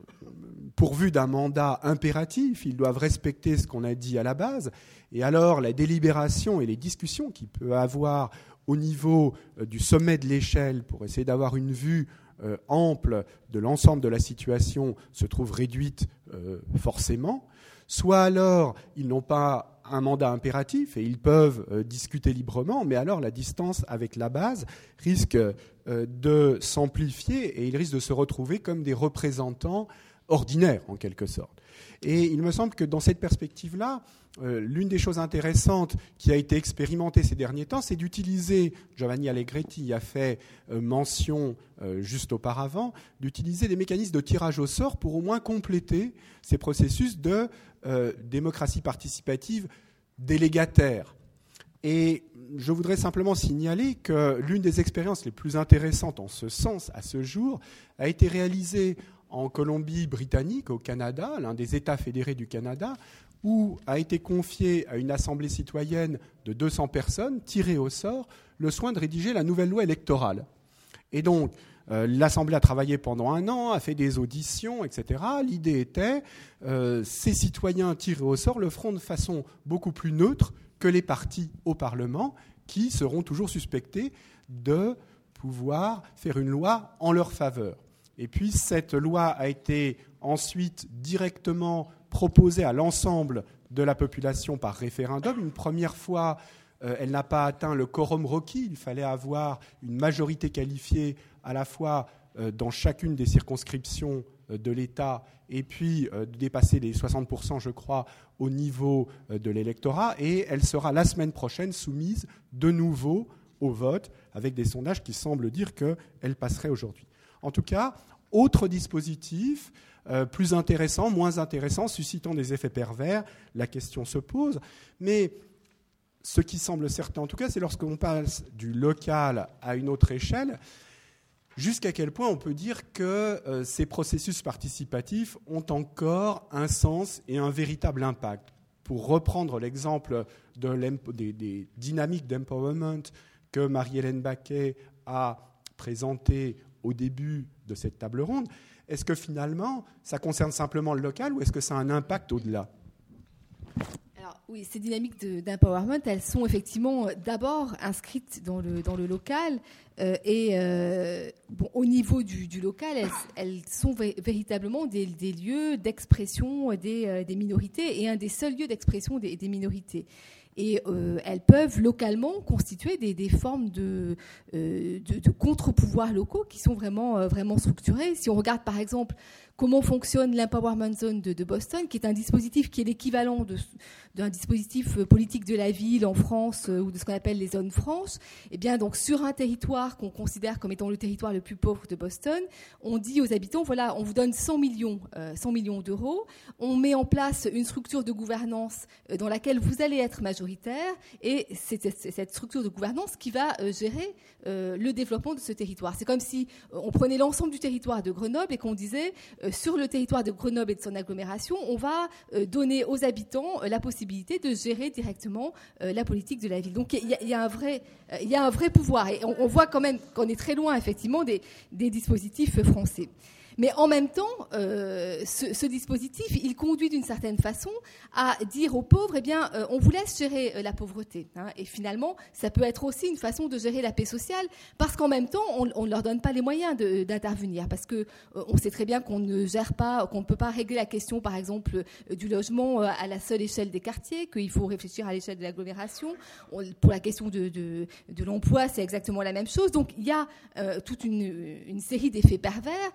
pourvus d'un mandat impératif, ils doivent respecter ce qu'on a dit à la base, et alors la délibération et les discussions qu'il peut avoir au niveau euh, du sommet de l'échelle pour essayer d'avoir une vue euh, ample de l'ensemble de la situation se trouvent réduites euh, forcément, soit alors ils n'ont pas un mandat impératif et ils peuvent euh, discuter librement, mais alors la distance avec la base risque euh, de s'amplifier et ils risquent de se retrouver comme des représentants ordinaires en quelque sorte. Et il me semble que dans cette perspective-là, euh, l'une des choses intéressantes qui a été expérimentée ces derniers temps, c'est d'utiliser, Giovanni Allegretti a fait euh, mention euh, juste auparavant, d'utiliser des mécanismes de tirage au sort pour au moins compléter ces processus de euh, démocratie participative délégataire. Et je voudrais simplement signaler que l'une des expériences les plus intéressantes en ce sens à ce jour a été réalisée en Colombie-Britannique, au Canada, l'un des États fédérés du Canada, où a été confié à une assemblée citoyenne de deux cents personnes, tirée au sort, le soin de rédiger la nouvelle loi électorale. Et donc, euh, l'Assemblée a travaillé pendant un an, a fait des auditions, et cetera. L'idée était, euh, ces citoyens tirés au sort le feront de façon beaucoup plus neutre que les partis au Parlement, qui seront toujours suspectés de pouvoir faire une loi en leur faveur. Et puis cette loi a été ensuite directement proposée à l'ensemble de la population par référendum. Une première fois, euh, elle n'a pas atteint le quorum requis. Il fallait avoir une majorité qualifiée à la fois euh, dans chacune des circonscriptions euh, de l'État et puis euh, dépasser les soixante pour cent, je crois, au niveau euh, de l'électorat. Et elle sera la semaine prochaine soumise de nouveau au vote avec des sondages qui semblent dire qu'elle passerait aujourd'hui. En tout cas, autre dispositif, euh, plus intéressant, moins intéressant, suscitant des effets pervers, la question se pose. Mais ce qui semble certain, en tout cas, c'est lorsqu'on passe du local à une autre échelle, jusqu'à quel point on peut dire que euh, ces processus participatifs ont encore un sens et un véritable impact. Pour reprendre l'exemple de des, des dynamiques d'empowerment que Marie-Hélène Baquet a présenté au début de cette table ronde, est-ce que finalement, ça concerne simplement le local ou est-ce que ça a un impact au-delà ? Alors, oui, ces dynamiques de, d'empowerment, elles sont effectivement d'abord inscrites dans le, dans le local euh, et euh, bon, au niveau du, du local, elles, elles sont vé- véritablement des, des lieux d'expression des, euh, des minorités et un des seuls lieux d'expression des, des minorités. Et euh, elles peuvent localement constituer des, des formes de, euh, de, de contre-pouvoirs locaux qui sont vraiment, euh, vraiment structurés. Si on regarde par exemple comment fonctionne l'Empowerment Zone de, de Boston, qui est un dispositif qui est l'équivalent de, d'un dispositif politique de la ville en France euh, ou de ce qu'on appelle les zones franches, eh bien donc sur un territoire qu'on considère comme étant le territoire le plus pauvre de Boston, on dit aux habitants, voilà, on vous donne cent millions, euh, cent millions d'euros, on met en place une structure de gouvernance euh, dans laquelle vous allez être majoritaire et c'est, c'est cette structure de gouvernance qui va euh, gérer euh, le développement de ce territoire. C'est comme si euh, on prenait l'ensemble du territoire de Grenoble et qu'on disait euh, sur le territoire de Grenoble et de son agglomération, on va euh, donner aux habitants euh, la possibilité de gérer directement euh, la politique de la ville. Donc il y a, il y a un vrai, euh, il y a un vrai pouvoir et on, on voit quand même qu'on est très loin effectivement des, des dispositifs français. Mais en même temps, euh, ce, ce dispositif, il conduit d'une certaine façon à dire aux pauvres, eh bien, euh, on vous laisse gérer euh, la pauvreté. Hein, et finalement, ça peut être aussi une façon de gérer la paix sociale, parce qu'en même temps, on ne leur donne pas les moyens de, d'intervenir, parce que euh, on sait très bien qu'on ne gère pas, qu'on ne peut pas régler la question, par exemple, euh, du logement euh, à la seule échelle des quartiers, qu'il faut réfléchir à l'échelle de l'agglomération. On, pour la question de, de, de l'emploi, c'est exactement la même chose. Donc, il y a euh, toute une, une série d'effets pervers. Euh,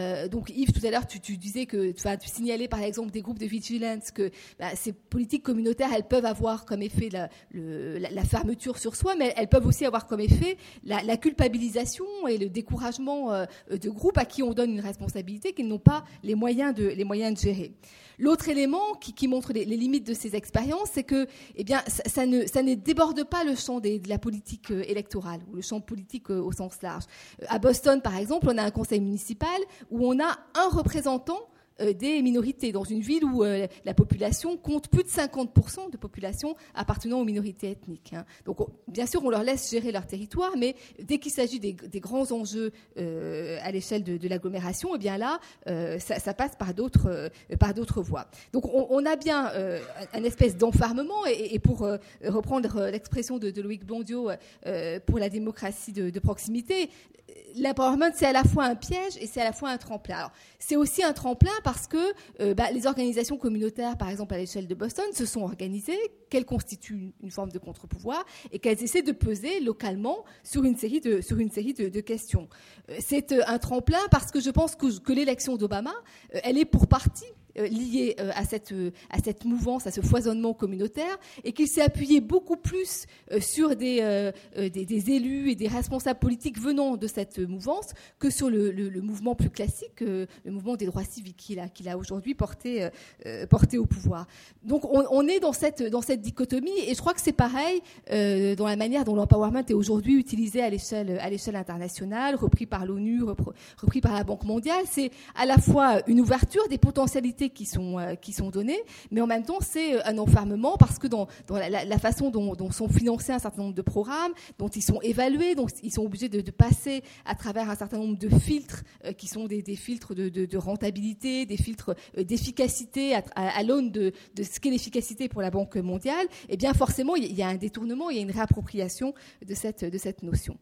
Euh, donc Yves, tout à l'heure, tu, tu disais que, enfin, tu signalais par exemple des groupes de vigilance que bah, ces politiques communautaires, elles peuvent avoir comme effet la, le, la, la fermeture sur soi, mais elles peuvent aussi avoir comme effet la, la culpabilisation et le découragement euh, de groupes à qui on donne une responsabilité qu'ils n'ont pas les moyens de, les moyens de gérer. L'autre élément qui, qui montre les, les limites de ces expériences, c'est que, eh bien, ça, ça, ne, ça ne déborde pas le champ des, de la politique euh, électorale ou le champ politique euh, au sens large. Euh, à Boston, par exemple, on a un conseil municipal où on a un représentant euh, des minorités dans une ville où euh, la population compte plus de cinquante pour cent de population appartenant aux minorités ethniques. Hein. Donc, on, bien sûr, on leur laisse gérer leur territoire, mais dès qu'il s'agit des, des grands enjeux euh, à l'échelle de, de l'agglomération, eh bien là, euh, ça, ça passe par d'autres, euh, par d'autres voies. Donc, on, on a bien euh, un espèce d'enfermement, et, et pour euh, reprendre l'expression de, de Loïc Blondiot euh, pour la démocratie de, de proximité, l'empowerment, c'est à la fois un piège et c'est à la fois un tremplin. Alors, c'est aussi un tremplin parce que euh, bah, les organisations communautaires, par exemple à l'échelle de Boston, se sont organisées, qu'elles constituent une forme de contre-pouvoir et qu'elles essaient de peser localement sur une série de, sur une série de, de questions. Euh, c'est euh, un tremplin parce que je pense que, que l'élection d'Obama, euh, elle est pour partie lié à cette, à cette mouvance, à ce foisonnement communautaire, et qu'il s'est appuyé beaucoup plus sur des, euh, des, des élus et des responsables politiques venant de cette mouvance que sur le, le, le mouvement plus classique, le mouvement des droits civiques qu'il a, qu'il a aujourd'hui porté, euh, porté au pouvoir. Donc on, on est dans cette, dans cette dichotomie, et je crois que c'est pareil euh, dans la manière dont l'empowerment est aujourd'hui utilisé à l'échelle, à l'échelle internationale, repris par l'ONU, repris par la Banque mondiale. C'est à la fois une ouverture des potentialités qui sont, euh, qui sont données, mais en même temps, c'est un enfermement parce que dans, dans la, la façon dont, dont sont financés un certain nombre de programmes, dont ils sont évalués, dont ils sont obligés de, de passer à travers un certain nombre de filtres euh, qui sont des, des filtres de, de, de rentabilité, des filtres euh, d'efficacité à, à, à l'aune de, de ce qu'est l'efficacité pour la Banque mondiale, et bien forcément, il y a un détournement, il y a une réappropriation de cette, de cette notion.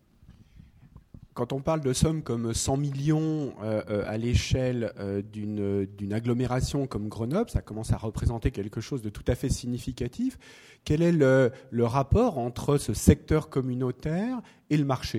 Quand on parle de sommes comme cent millions euh, à l'échelle euh, d'une, d'une agglomération comme Grenoble, ça commence à représenter quelque chose de tout à fait significatif. Quel est le, le rapport entre ce secteur communautaire et le marché ?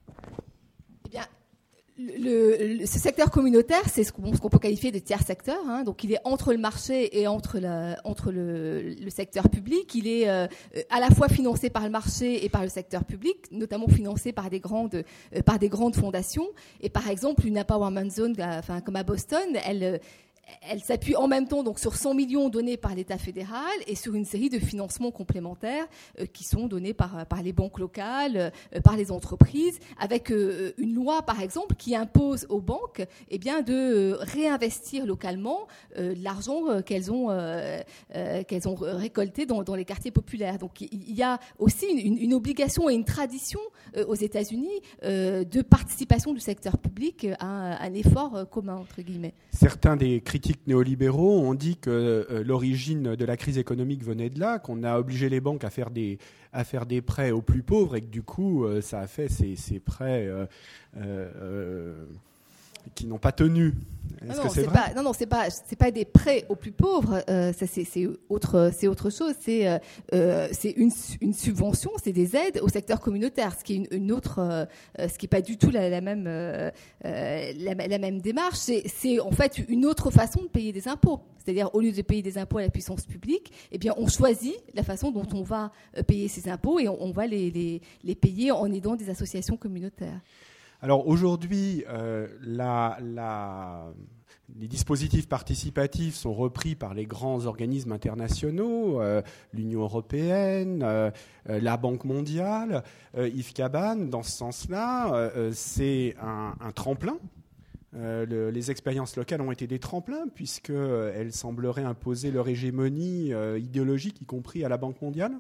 Eh bien, Le, le, ce secteur communautaire, c'est ce qu'on, ce qu'on peut qualifier de tiers secteur. Hein, donc, il est entre le marché et entre, la, entre le, le secteur public. Il est euh, à la fois financé par le marché et par le secteur public, notamment financé par des grandes, euh, par des grandes fondations. Et par exemple, une empowerment zone, enfin, comme à Boston, elle Elle s'appuie en même temps donc sur cent millions donnés par l'État fédéral et sur une série de financements complémentaires euh, qui sont donnés par, par les banques locales, euh, par les entreprises, avec euh, une loi, par exemple, qui impose aux banques eh bien, de réinvestir localement euh, l'argent euh, qu'elles ont, euh, euh, qu'elles ont récolté dans, dans les quartiers populaires. Donc il y a aussi une, une obligation et une tradition euh, aux États-Unis euh, de participation du secteur public à un, un effort euh, commun, entre guillemets. Certains des critiques néolibéraux ont dit que euh, l'origine de la crise économique venait de là, qu'on a obligé les banques à faire des, à faire des prêts aux plus pauvres et que du coup, euh, ça a fait ces, ces prêts euh, euh, qui n'ont pas tenu. Est-ce non, que c'est c'est vrai pas, non, non, c'est pas, c'est pas des prêts aux plus pauvres. Euh, ça, c'est, c'est autre, c'est autre chose. C'est, euh, c'est une, une subvention, c'est des aides au secteur communautaire, ce qui est une, une autre, euh, ce qui est pas du tout la, la même, euh, la, la même démarche. C'est, c'est en fait une autre façon de payer des impôts. C'est-à-dire, au lieu de payer des impôts à la puissance publique, eh bien, on choisit la façon dont on va payer ces impôts et on, on va les, les, les payer en aidant des associations communautaires. Alors aujourd'hui, euh, la, la, les dispositifs participatifs sont repris par les grands organismes internationaux, euh, l'Union européenne, euh, la Banque mondiale. Euh, Yves Cabane, dans ce sens-là, euh, c'est un, un tremplin. Euh, le, les expériences locales ont été des tremplins puisqu'elles sembleraient imposer leur hégémonie euh, idéologique, y compris à la Banque mondiale.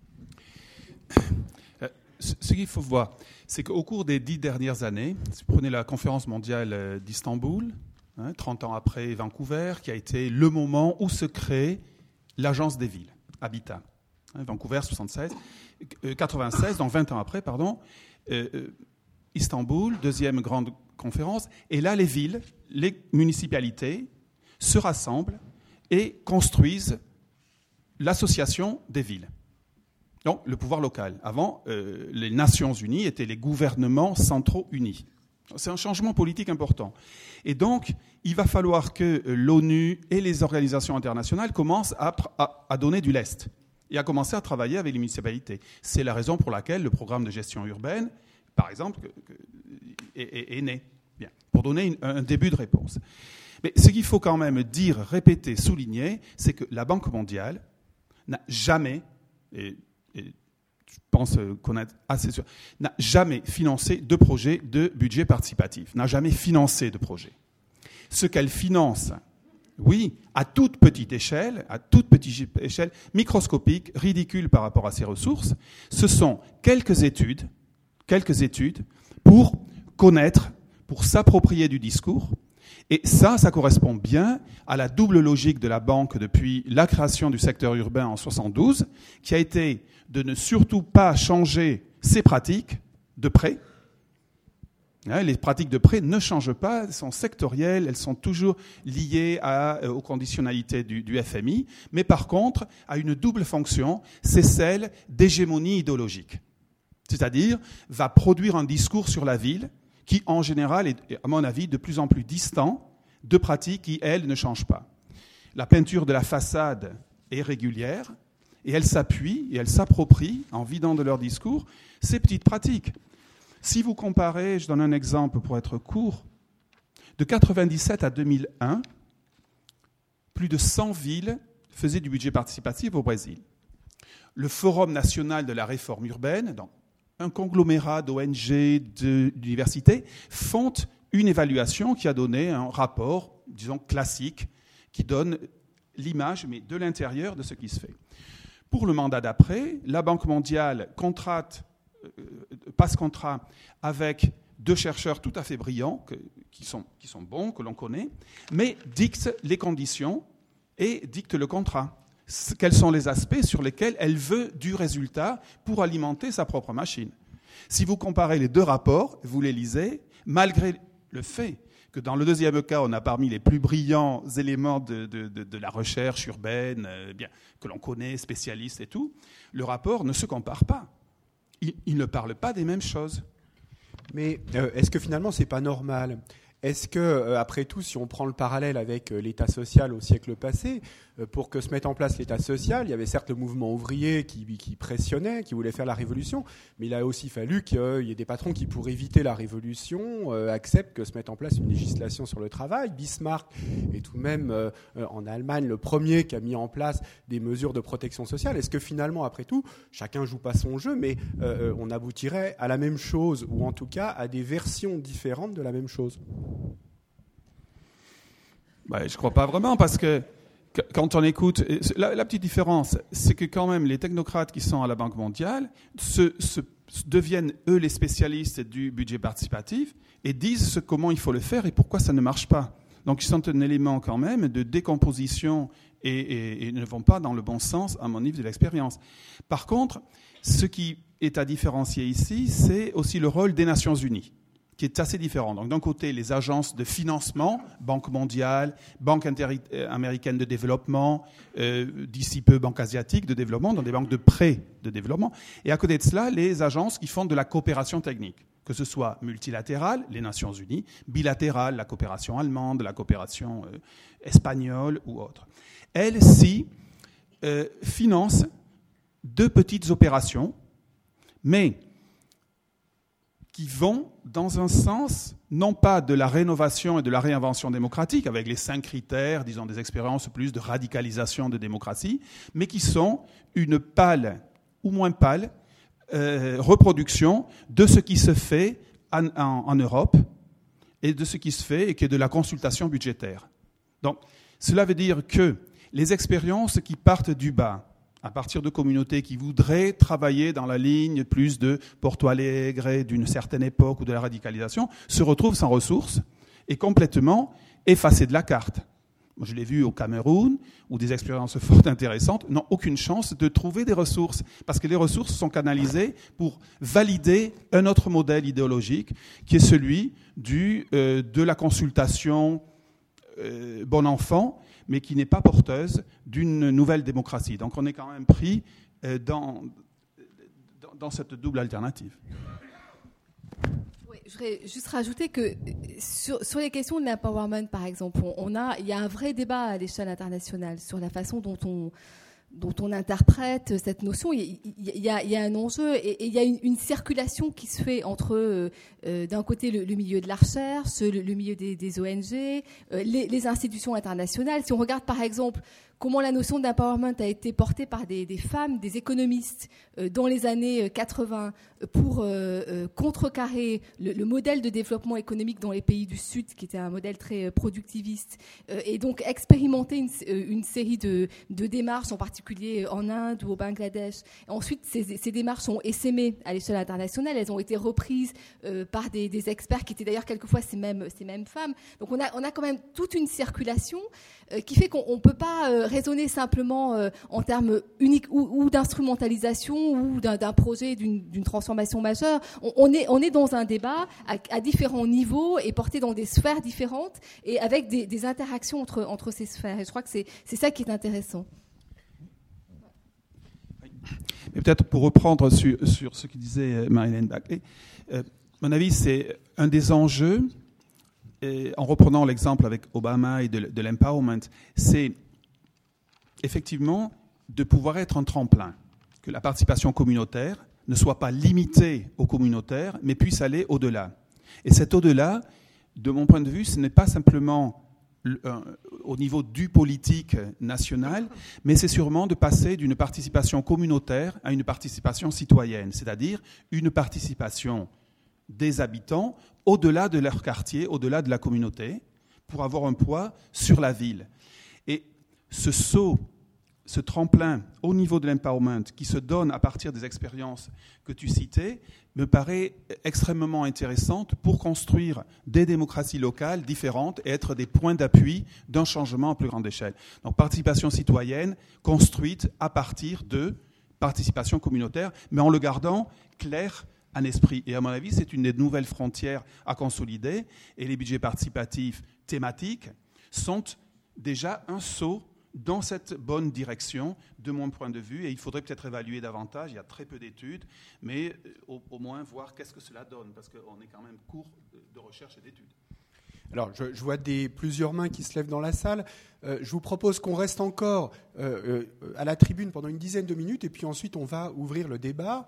Ce qu'il faut voir, c'est qu'au cours des dix dernières années, si vous prenez la conférence mondiale d'Istanbul, hein, trente ans après Vancouver, qui a été le moment où se crée l'agence des villes, Habitat. Hein, Vancouver, soixante-seize, quatre-vingt-seize, donc vingt ans après, pardon, euh, Istanbul, deuxième grande conférence, et là, les villes, les municipalités se rassemblent et construisent l'association des villes. Donc, le pouvoir local. Avant, euh, les Nations Unies étaient les gouvernements centraux unis. C'est un changement politique important. Et donc, il va falloir que l'ONU et les organisations internationales commencent à, à, à donner du lest et à commencer à travailler avec les municipalités. C'est la raison pour laquelle le programme de gestion urbaine, par exemple, que, que, est, est, est né. Bien, pour donner une, un début de réponse. Mais ce qu'il faut quand même dire, répéter, souligner, c'est que la Banque mondiale n'a jamais, et, et je pense qu'on a assez sûr, n'a jamais financé de projet de budget participatif, n'a jamais financé de projet. Ce qu'elle finance, oui, à toute petite échelle, à toute petite échelle, microscopique, ridicule par rapport à ses ressources, ce sont quelques études, quelques études pour connaître, pour s'approprier du discours. Et ça, ça correspond bien à la double logique de la banque depuis la création du secteur urbain en soixante-douze, qui a été de ne surtout pas changer ses pratiques de prêt. Les pratiques de prêt ne changent pas, elles sont sectorielles, elles sont toujours liées à, aux conditionnalités du, du F M I, mais par contre, à une double fonction, c'est celle d'hégémonie idéologique. C'est-à-dire, va produire un discours sur la ville qui, en général, est, à mon avis, de plus en plus distant de pratiques qui, elles, ne changent pas. La peinture de la façade est régulière, et elle s'appuie, et elle s'approprie, en vidant de leur discours, ces petites pratiques. Si vous comparez, je donne un exemple pour être court, de quatre-vingt-dix-sept à deux mille un, plus de cent villes faisaient du budget participatif au Brésil. Le Forum national de la réforme urbaine, donc un conglomérat d'O N G, d'universités, font une évaluation qui a donné un rapport, disons, classique, qui donne l'image, mais de l'intérieur, de ce qui se fait. Pour le mandat d'après, la Banque mondiale contrate, euh, passe contrat avec deux chercheurs tout à fait brillants, que, qui, sont, qui sont bons, que l'on connaît, mais dicte les conditions et dicte le contrat. Quels sont les aspects sur lesquels elle veut du résultat pour alimenter sa propre machine. Si vous comparez les deux rapports, vous les lisez, malgré le fait que dans le deuxième cas, on a parmi les plus brillants éléments de, de, de, de la recherche urbaine, euh, bien, que l'on connaît, spécialistes et tout, le rapport ne se compare pas. Il, il ne parle pas des mêmes choses. Mais euh, est-ce que finalement, c'est pas normal ? Est-ce que, euh, après tout, si on prend le parallèle avec euh, l'État social au siècle passé, euh, pour que se mette en place l'État social, il y avait certes le mouvement ouvrier qui, qui pressionnait, qui voulait faire la révolution, mais il a aussi fallu qu'il y ait des patrons qui, pour éviter la révolution, euh, acceptent que se mette en place une législation sur le travail. Bismarck est tout de même, euh, en Allemagne, le premier qui a mis en place des mesures de protection sociale. Est-ce que finalement, après tout, chacun joue pas son jeu, mais euh, on aboutirait à la même chose, ou en tout cas à des versions différentes de la même chose ? Ben, je ne crois pas vraiment, parce que quand on écoute... La, la petite différence, c'est que quand même les technocrates qui sont à la Banque mondiale se, se, deviennent, eux, les spécialistes du budget participatif et disent ce, comment il faut le faire et pourquoi ça ne marche pas. Donc ils sont un élément quand même de décomposition et, et, et ne vont pas dans le bon sens à mon niveau de l'expérience. Par contre, ce qui est à différencier ici, c'est aussi le rôle des Nations Unies, qui est assez différent. Donc, d'un côté, les agences de financement, Banque mondiale, Banque inter- américaine de développement, euh, d'ici peu, Banque asiatique de développement, dans des banques de prêt de développement. Et à côté de cela, les agences qui font de la coopération technique, que ce soit multilatérale, les Nations Unies, bilatérale, la coopération allemande, la coopération euh, espagnole ou autre. Elles, si, euh, financent deux petites opérations, mais qui vont dans un sens, non pas de la rénovation et de la réinvention démocratique, avec les cinq critères, disons des expériences plus de radicalisation de démocratie, mais qui sont une pâle, ou moins pâle, euh, reproduction de ce qui se fait en, en, en Europe et de ce qui se fait et qui est de la consultation budgétaire. Donc, cela veut dire que les expériences qui partent du bas, à partir de communautés qui voudraient travailler dans la ligne plus de Porto Alegre, d'une certaine époque ou de la radicalisation, se retrouvent sans ressources et complètement effacées de la carte. Moi, je l'ai vu au Cameroun, où des expériences fort intéressantes n'ont aucune chance de trouver des ressources, parce que les ressources sont canalisées pour valider un autre modèle idéologique, qui est celui du, euh, de la consultation euh, bon enfant, mais qui n'est pas porteuse d'une nouvelle démocratie. Donc on est quand même pris dans, dans cette double alternative. Oui, Je voudrais juste rajouter que sur, sur les questions de l'empowerment, par exemple, on, on a, il y a un vrai débat à l'échelle internationale sur la façon dont on, dont on interprète cette notion. Il y, il y, a, il y a un enjeu et, et il y a une, une circulation qui se fait entre, euh, d'un côté, le, le milieu de la recherche, le, le milieu des, des O N G, euh, les, les institutions internationales. Si on regarde, par exemple, comment la notion d'empowerment a été portée par des, des femmes, des économistes euh, dans les années quatre-vingts pour euh, euh, contrecarrer le, le modèle de développement économique dans les pays du Sud, qui était un modèle très euh, productiviste, euh, et donc expérimenter une, euh, une série de, de démarches, en particulier en Inde ou au Bangladesh. Et ensuite, ces, ces démarches ont essaimé à l'échelle internationale. Elles ont été reprises euh, par des, des experts qui étaient d'ailleurs quelquefois ces mêmes, ces mêmes femmes. Donc on a, on a quand même toute une circulation euh, qui fait qu'on ne peut pas euh, raisonner simplement euh, en termes uniques ou, ou d'instrumentalisation ou d'un, d'un projet, d'une, d'une transformation majeure. On, on, est, on est dans un débat à, à différents niveaux et porté dans des sphères différentes et avec des, des interactions entre, entre ces sphères. Et je crois que c'est, c'est ça qui est intéressant. Mais peut-être pour reprendre sur, sur ce que disait Marie-Hélène Bacquet, euh, à mon avis, c'est un des enjeux, et en reprenant l'exemple avec Obama et de, de l'empowerment, c'est effectivement de pouvoir être un tremplin, que la participation communautaire ne soit pas limitée au communautaire, mais puisse aller au-delà. Et cet au-delà, de mon point de vue, ce n'est pas simplement au niveau du politique national, mais c'est sûrement de passer d'une participation communautaire à une participation citoyenne, c'est-à-dire une participation des habitants au-delà de leur quartier, au-delà de la communauté, pour avoir un poids sur la ville. Et ce saut, ce tremplin au niveau de l'empowerment qui se donne à partir des expériences que tu citais, me paraît extrêmement intéressante pour construire des démocraties locales différentes et être des points d'appui d'un changement à plus grande échelle. Donc participation citoyenne construite à partir de participation communautaire, mais en le gardant clair en esprit. Et à mon avis, c'est une des nouvelles frontières à consolider, et les budgets participatifs thématiques sont déjà un saut dans cette bonne direction, de mon point de vue, et il faudrait peut-être évaluer davantage, il y a très peu d'études, mais au, au moins voir qu'est-ce que cela donne, parce qu'on est quand même court de recherche et d'études. Alors, je, je vois des, plusieurs mains qui se lèvent dans la salle. Euh, je vous propose qu'on reste encore euh, euh, à la tribune pendant une dizaine de minutes, et puis ensuite on va ouvrir le débat.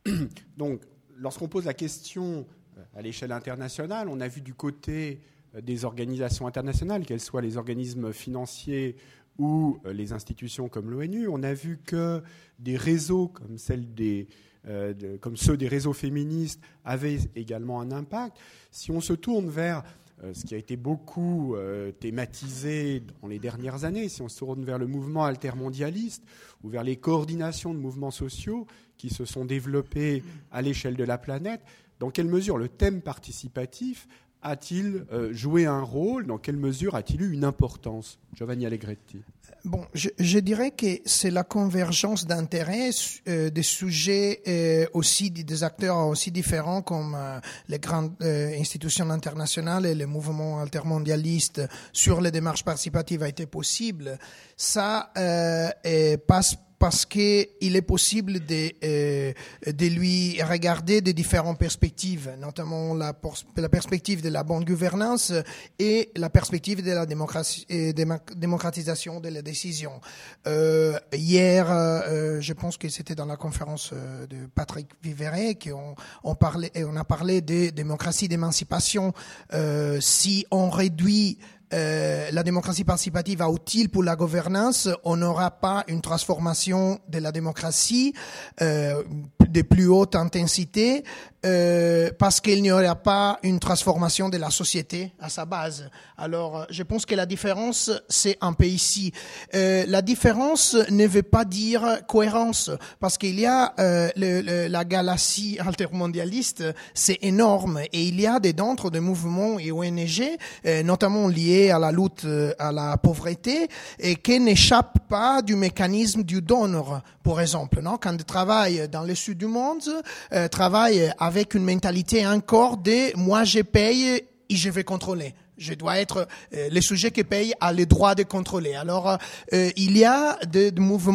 Donc, lorsqu'on pose la question à l'échelle internationale, on a vu du côté des organisations internationales, qu'elles soient les organismes financiers ou les institutions comme l'ONU, on a vu que des réseaux comme, celles des, euh, de, comme ceux des réseaux féministes avaient également un impact. Si on se tourne vers euh, ce qui a été beaucoup euh, thématisé dans les dernières années, si on se tourne vers le mouvement altermondialiste ou vers les coordinations de mouvements sociaux qui se sont développés à l'échelle de la planète, dans quelle mesure le thème participatif a-t-il euh, joué un rôle? Dans quelle mesure a-t-il eu une importance? Giovanni Allegretti. Bon, je, je dirais que c'est la convergence d'intérêts, euh, des sujets euh, aussi, des acteurs aussi différents comme euh, les grandes euh, institutions internationales et les mouvements altermondialistes sur les démarches participatives a été possible. Ça euh, passe parce qu'il est possible de, euh, de lui regarder de différentes perspectives, notamment la, la perspective de la bonne gouvernance et la perspective de la démocratie, euh, démocratisation de la décision. Euh, hier, euh, je pense que c'était dans la conférence de Patrick Viveret qu'on on parlait, on a parlé de démocratie d'émancipation. Euh, si on réduit Euh, la démocratie participative est utile pour la gouvernance, on n'aura pas une transformation de la démocratie euh, de plus haute intensité euh, parce qu'il n'y aura pas une transformation de la société à sa base. Alors, je pense que la différence, c'est un peu ici. Euh, la différence ne veut pas dire cohérence, parce qu'il y a euh, le, le, la galaxie altermondialiste, c'est énorme, et il y a des d'entre des mouvements et O N G, euh, notamment liés à la lutte à la pauvreté, et qui n'échappent pas du mécanisme du donneur, par exemple. Non? Quand ils travaillent dans le sud du monde, euh, travaillent avec une mentalité encore de « moi je paye et je vais contrôler ». Je dois être euh, le sujet qui paye a le droit de contrôler. Alors, euh, il y a des, des mouvements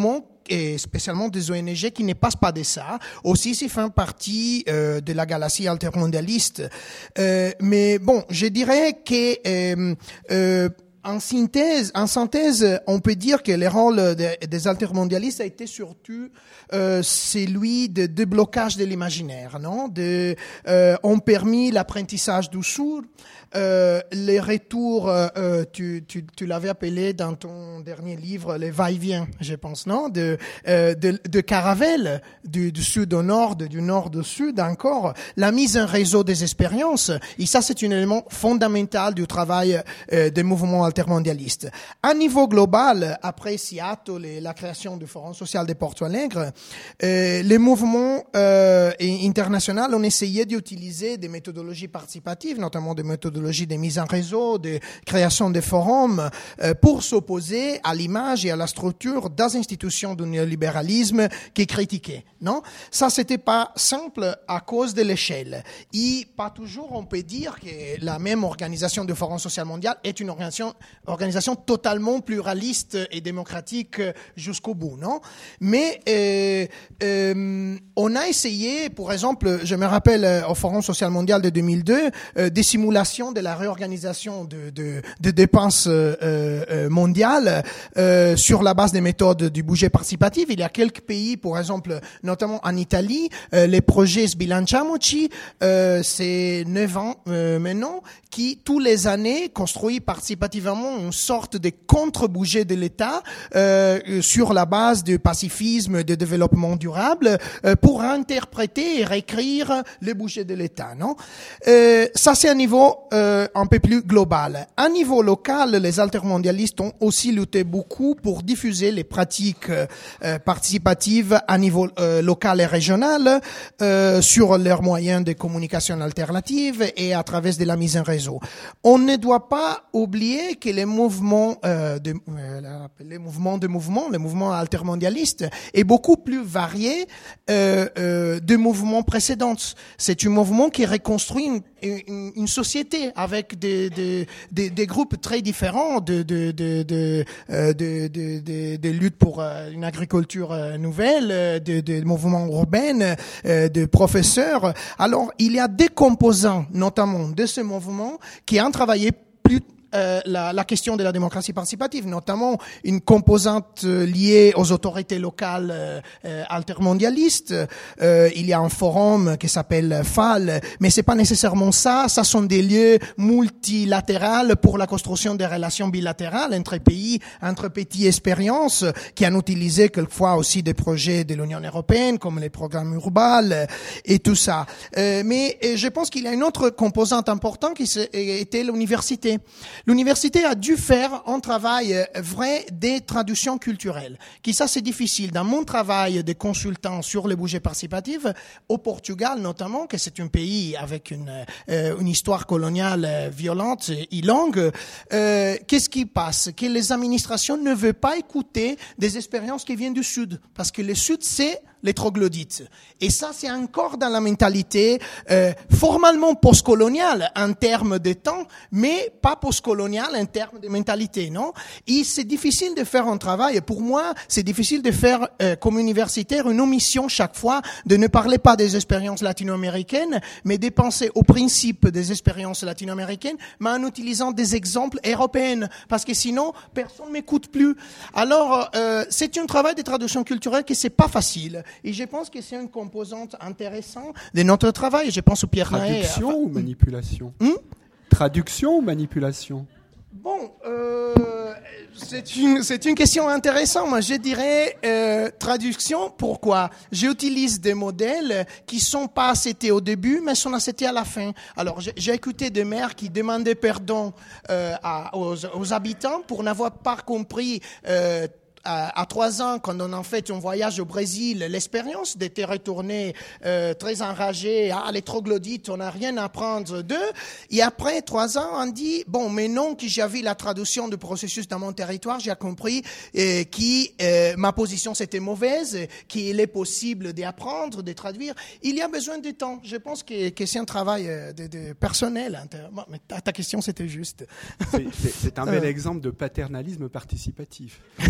et spécialement des O N G qui ne passent pas de ça. Aussi, c'est fait partie euh, de la galaxie altermondialiste. Euh, mais bon, je dirais que euh, euh, en synthèse, en synthèse, on peut dire que le rôle de, des altermondialistes a été surtout euh, celui de déblocage de l'imaginaire, non? De, euh, ont permis l'apprentissage du sourd. Euh, les retours, euh, tu, tu, tu l'avais appelé dans ton dernier livre, les va-et-vient, je pense, non? De, euh, de, de Caravelle, du, du sud au nord, du nord au sud encore, la mise en réseau des expériences. Et ça, c'est un élément fondamental du travail euh, des mouvements altermondialistes. À niveau global, après Seattle et la création du Forum social de Porto Alegre, euh, les mouvements euh, internationaux ont essayé d'utiliser des méthodologies participatives, notamment des méthodologies de mise en réseau, de création de forums, euh, pour s'opposer à l'image et à la structure des institutions du néolibéralisme qui est critiquée. Non, ça c'était pas simple à cause de l'échelle. Et pas toujours on peut dire que la même organisation du Forum social mondial est une organisation, organisation totalement pluraliste et démocratique jusqu'au bout, non? Mais euh, euh, on a essayé, par exemple, je me rappelle au Forum social mondial de deux mille deux, euh, des simulations de la réorganisation de, de, de dépenses euh, euh, mondiales euh, sur la base des méthodes du budget participatif. Il y a quelques pays, par exemple, notamment en Italie, euh, les projets Sbilanciamoci, euh, c'est neuf ans euh, maintenant, qui tous les années construit participativement une sorte de contre-budget de l'État euh, sur la base du pacifisme, du développement durable, euh, pour interpréter et réécrire le budget de l'État. Non, euh, ça c'est un niveau euh, un peu plus global. À niveau local, les altermondialistes ont aussi lutté beaucoup pour diffuser les pratiques euh, participatives à niveau euh, local et régional euh, sur leurs moyens de communication alternative et à travers de la mise en réseau. On ne doit pas oublier que les mouvements euh, de euh, les mouvements de mouvements, les mouvements altermondialistes est beaucoup plus varié euh, euh, des mouvements précédents. C'est un mouvement qui reconstruit une, une, une société avec des, des, des, des groupes très différents de de de de euh, de, de, de, de lutte pour euh, une agriculture euh, nouvelle, de, de mouvements urbains, euh, de professeurs. Alors il y a des composants, notamment de ce mouvement, qui ont travaillé plus Euh, la, la question de la démocratie participative, notamment une composante euh, liée aux autorités locales euh, euh, altermondialistes. Euh, il y a un forum qui s'appelle F A L, mais c'est pas nécessairement ça. Ça sont des lieux multilatéraux pour la construction des relations bilatérales entre pays, entre petites expériences, qui ont utilisé quelquefois aussi des projets de l'Union européenne, comme les programmes Urbal et tout ça. Euh, mais je pense qu'il y a une autre composante importante qui était l'université. L'université a dû faire un travail vrai des traductions culturelles. Qui ça, c'est difficile. Dans mon travail de consultant sur les budgets participatifs, au Portugal notamment, que c'est un pays avec une, euh, une histoire coloniale violente et longue, euh, qu'est-ce qui passe? Que les administrations ne veulent pas écouter des expériences qui viennent du Sud. Parce que le Sud, c'est les troglodytes. Et ça, c'est encore dans la mentalité euh, formellement postcoloniale en termes de temps, mais pas postcoloniale en termes de mentalité, non? Et c'est difficile de faire un travail. Pour moi, c'est difficile de faire, euh, comme universitaire, une omission chaque fois de ne parler pas des expériences latino-américaines, mais de penser au principe des expériences latino-américaines, mais en utilisant des exemples européens, parce que sinon, personne ne m'écoute plus. Alors, euh, c'est un travail de traduction culturelle qui c'est pas facile. Et je pense que c'est une composante intéressante de notre travail. Je pense au Pierre Naé. Traduction enfin, ou manipulation hmm Traduction ou manipulation Bon, euh, c'est une, c'est une question intéressante. Moi, je dirais euh, traduction. Pourquoi? J'utilise des modèles qui sont pas acceptés au début, mais sont acceptés à la fin. Alors, j'ai, j'ai écouté des maires qui demandaient pardon euh, à, aux, aux habitants pour n'avoir pas compris euh, À, à trois ans, quand on a fait un voyage au Brésil, l'expérience d'être retourné euh, très enragé, ah, les troglodytes, on n'a rien à apprendre d'eux. Et après trois ans, on dit, bon, maintenant que j'ai vu la traduction du processus dans mon territoire, j'ai compris euh, que euh, ma position c'était mauvaise, qu'il est possible d'apprendre, de traduire. Il y a besoin de temps. Je pense que, que c'est un travail de, de personnel. Bon, mais ta, ta question, c'était juste. C'est, c'est, c'est un bel exemple de paternalisme participatif.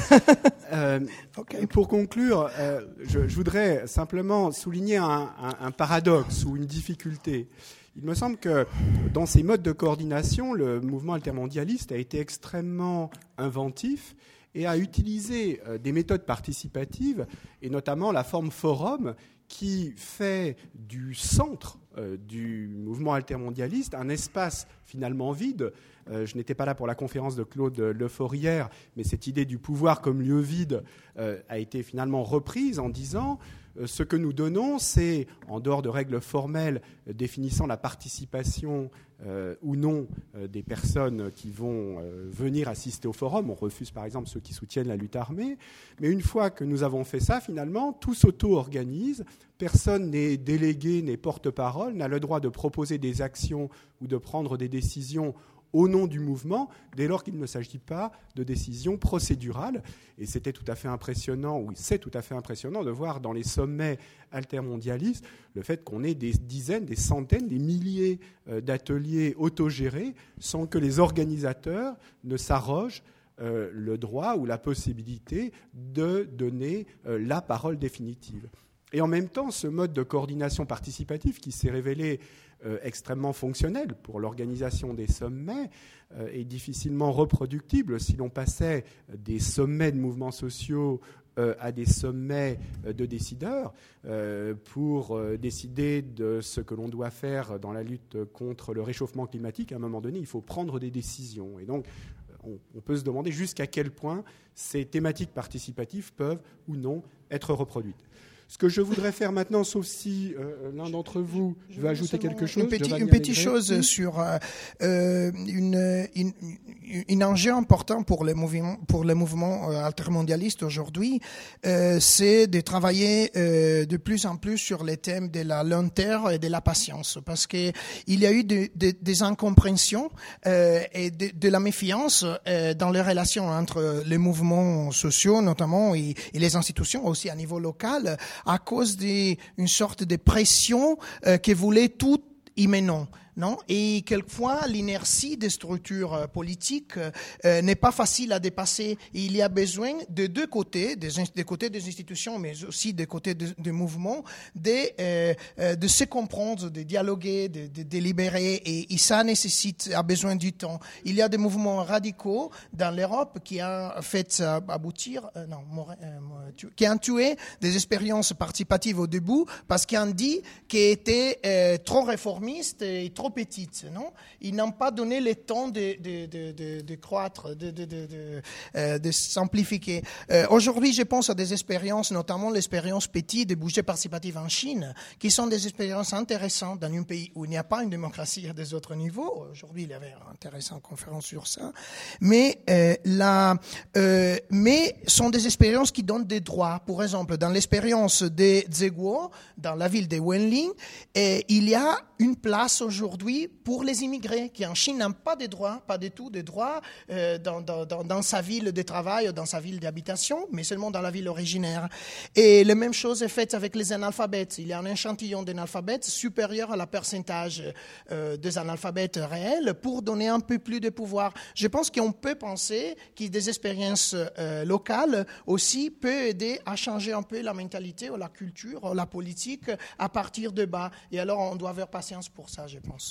Euh, Okay. Pour conclure, euh, je, je voudrais simplement souligner un, un, un paradoxe ou une difficulté. Il me semble que dans ces modes de coordination, le mouvement altermondialiste a été extrêmement inventif et a utilisé euh, des méthodes participatives, et notamment la forme forum, qui fait du centre euh, du mouvement altermondialiste un espace finalement vide. Euh, je n'étais pas là pour la conférence de Claude Lefort hier, mais cette idée du pouvoir comme lieu vide euh, a été finalement reprise en disant euh, ce que nous donnons, c'est, en dehors de règles formelles euh, définissant la participation euh, ou non euh, des personnes qui vont euh, venir assister au forum. On refuse par exemple ceux qui soutiennent la lutte armée. Mais une fois que nous avons fait ça, finalement, tout s'auto-organise. Personne n'est délégué, n'est porte-parole, n'a le droit de proposer des actions ou de prendre des décisions au nom du mouvement, dès lors qu'il ne s'agit pas de décisions procédurales. Et c'était tout à fait impressionnant, ou c'est tout à fait impressionnant de voir dans les sommets altermondialistes le fait qu'on ait des dizaines, des centaines, des milliers d'ateliers autogérés sans que les organisateurs ne s'arrogent euh, le droit ou la possibilité de donner euh, la parole définitive. Et en même temps, ce mode de coordination participative qui s'est révélé euh, extrêmement fonctionnel pour l'organisation des sommets euh, est difficilement reproductible si l'on passait des sommets de mouvements sociaux euh, à des sommets de décideurs euh, pour euh, décider de ce que l'on doit faire dans la lutte contre le réchauffement climatique. À un moment donné, il faut prendre des décisions. Et donc, on, on peut se demander jusqu'à quel point ces thématiques participatives peuvent ou non être reproduites. Ce que je voudrais faire maintenant, sauf si euh, l'un d'entre vous je veut ajouter quelque chose. Une, petit, une petite chose oui. sur euh, une, une, une enjeu important pour le mouvement, pour le mouvement altermondialiste aujourd'hui, euh, c'est de travailler euh, de plus en plus sur les thèmes de la lenteur et de la patience, parce que il y a eu de, de, des incompréhensions euh, et de, de la méfiance euh, dans les relations entre les mouvements sociaux, notamment, et, et les institutions aussi à niveau local, à cause d'une sorte de pression euh, qui voulait tout y maintenant. Non? Et quelquefois, l'inertie des structures euh, politiques euh, n'est pas facile à dépasser. Et il y a besoin de deux côtés, des, des côtés des institutions, mais aussi des côtés des de mouvements, de, euh, euh, de se comprendre, de dialoguer, de, de délibérer. Et, et ça nécessite, a besoin du temps. Il y a des mouvements radicaux dans l'Europe qui ont fait aboutir, euh, non, euh, qui ont tué des expériences participatives au début parce qu'ils ont dit qu'elles étaient euh, trop réformistes et trop petites, non? Ils n'ont pas donné le temps de, de, de, de, de croître, de, de, de, de, euh, de s'amplifier. Euh, aujourd'hui, je pense à des expériences, notamment l'expérience petite des budgets participatifs en Chine, qui sont des expériences intéressantes dans un pays où il n'y a pas une démocratie à des autres niveaux. Aujourd'hui, il y avait une intéressante conférence sur ça. Mais, euh, la, euh, mais sont des expériences qui donnent des droits. Par exemple, dans l'expérience de Zheguo, dans la ville de Wenling, et il y a une place aujourd'hui pour les immigrés qui en Chine n'ont pas de droits, pas du tout de droits euh, dans, dans, dans sa ville de travail, dans sa ville d'habitation, mais seulement dans la ville originaire. Et la même chose est faite avec les analphabètes. Il y a un échantillon d'analphabètes supérieur à la pourcentage euh, des analphabètes réels pour donner un peu plus de pouvoir. Je pense qu'on peut penser que des expériences euh, locales aussi peuvent aider à changer un peu la mentalité ou la culture ou la politique à partir de bas. Et alors, on doit avoir patience pour ça, je pense.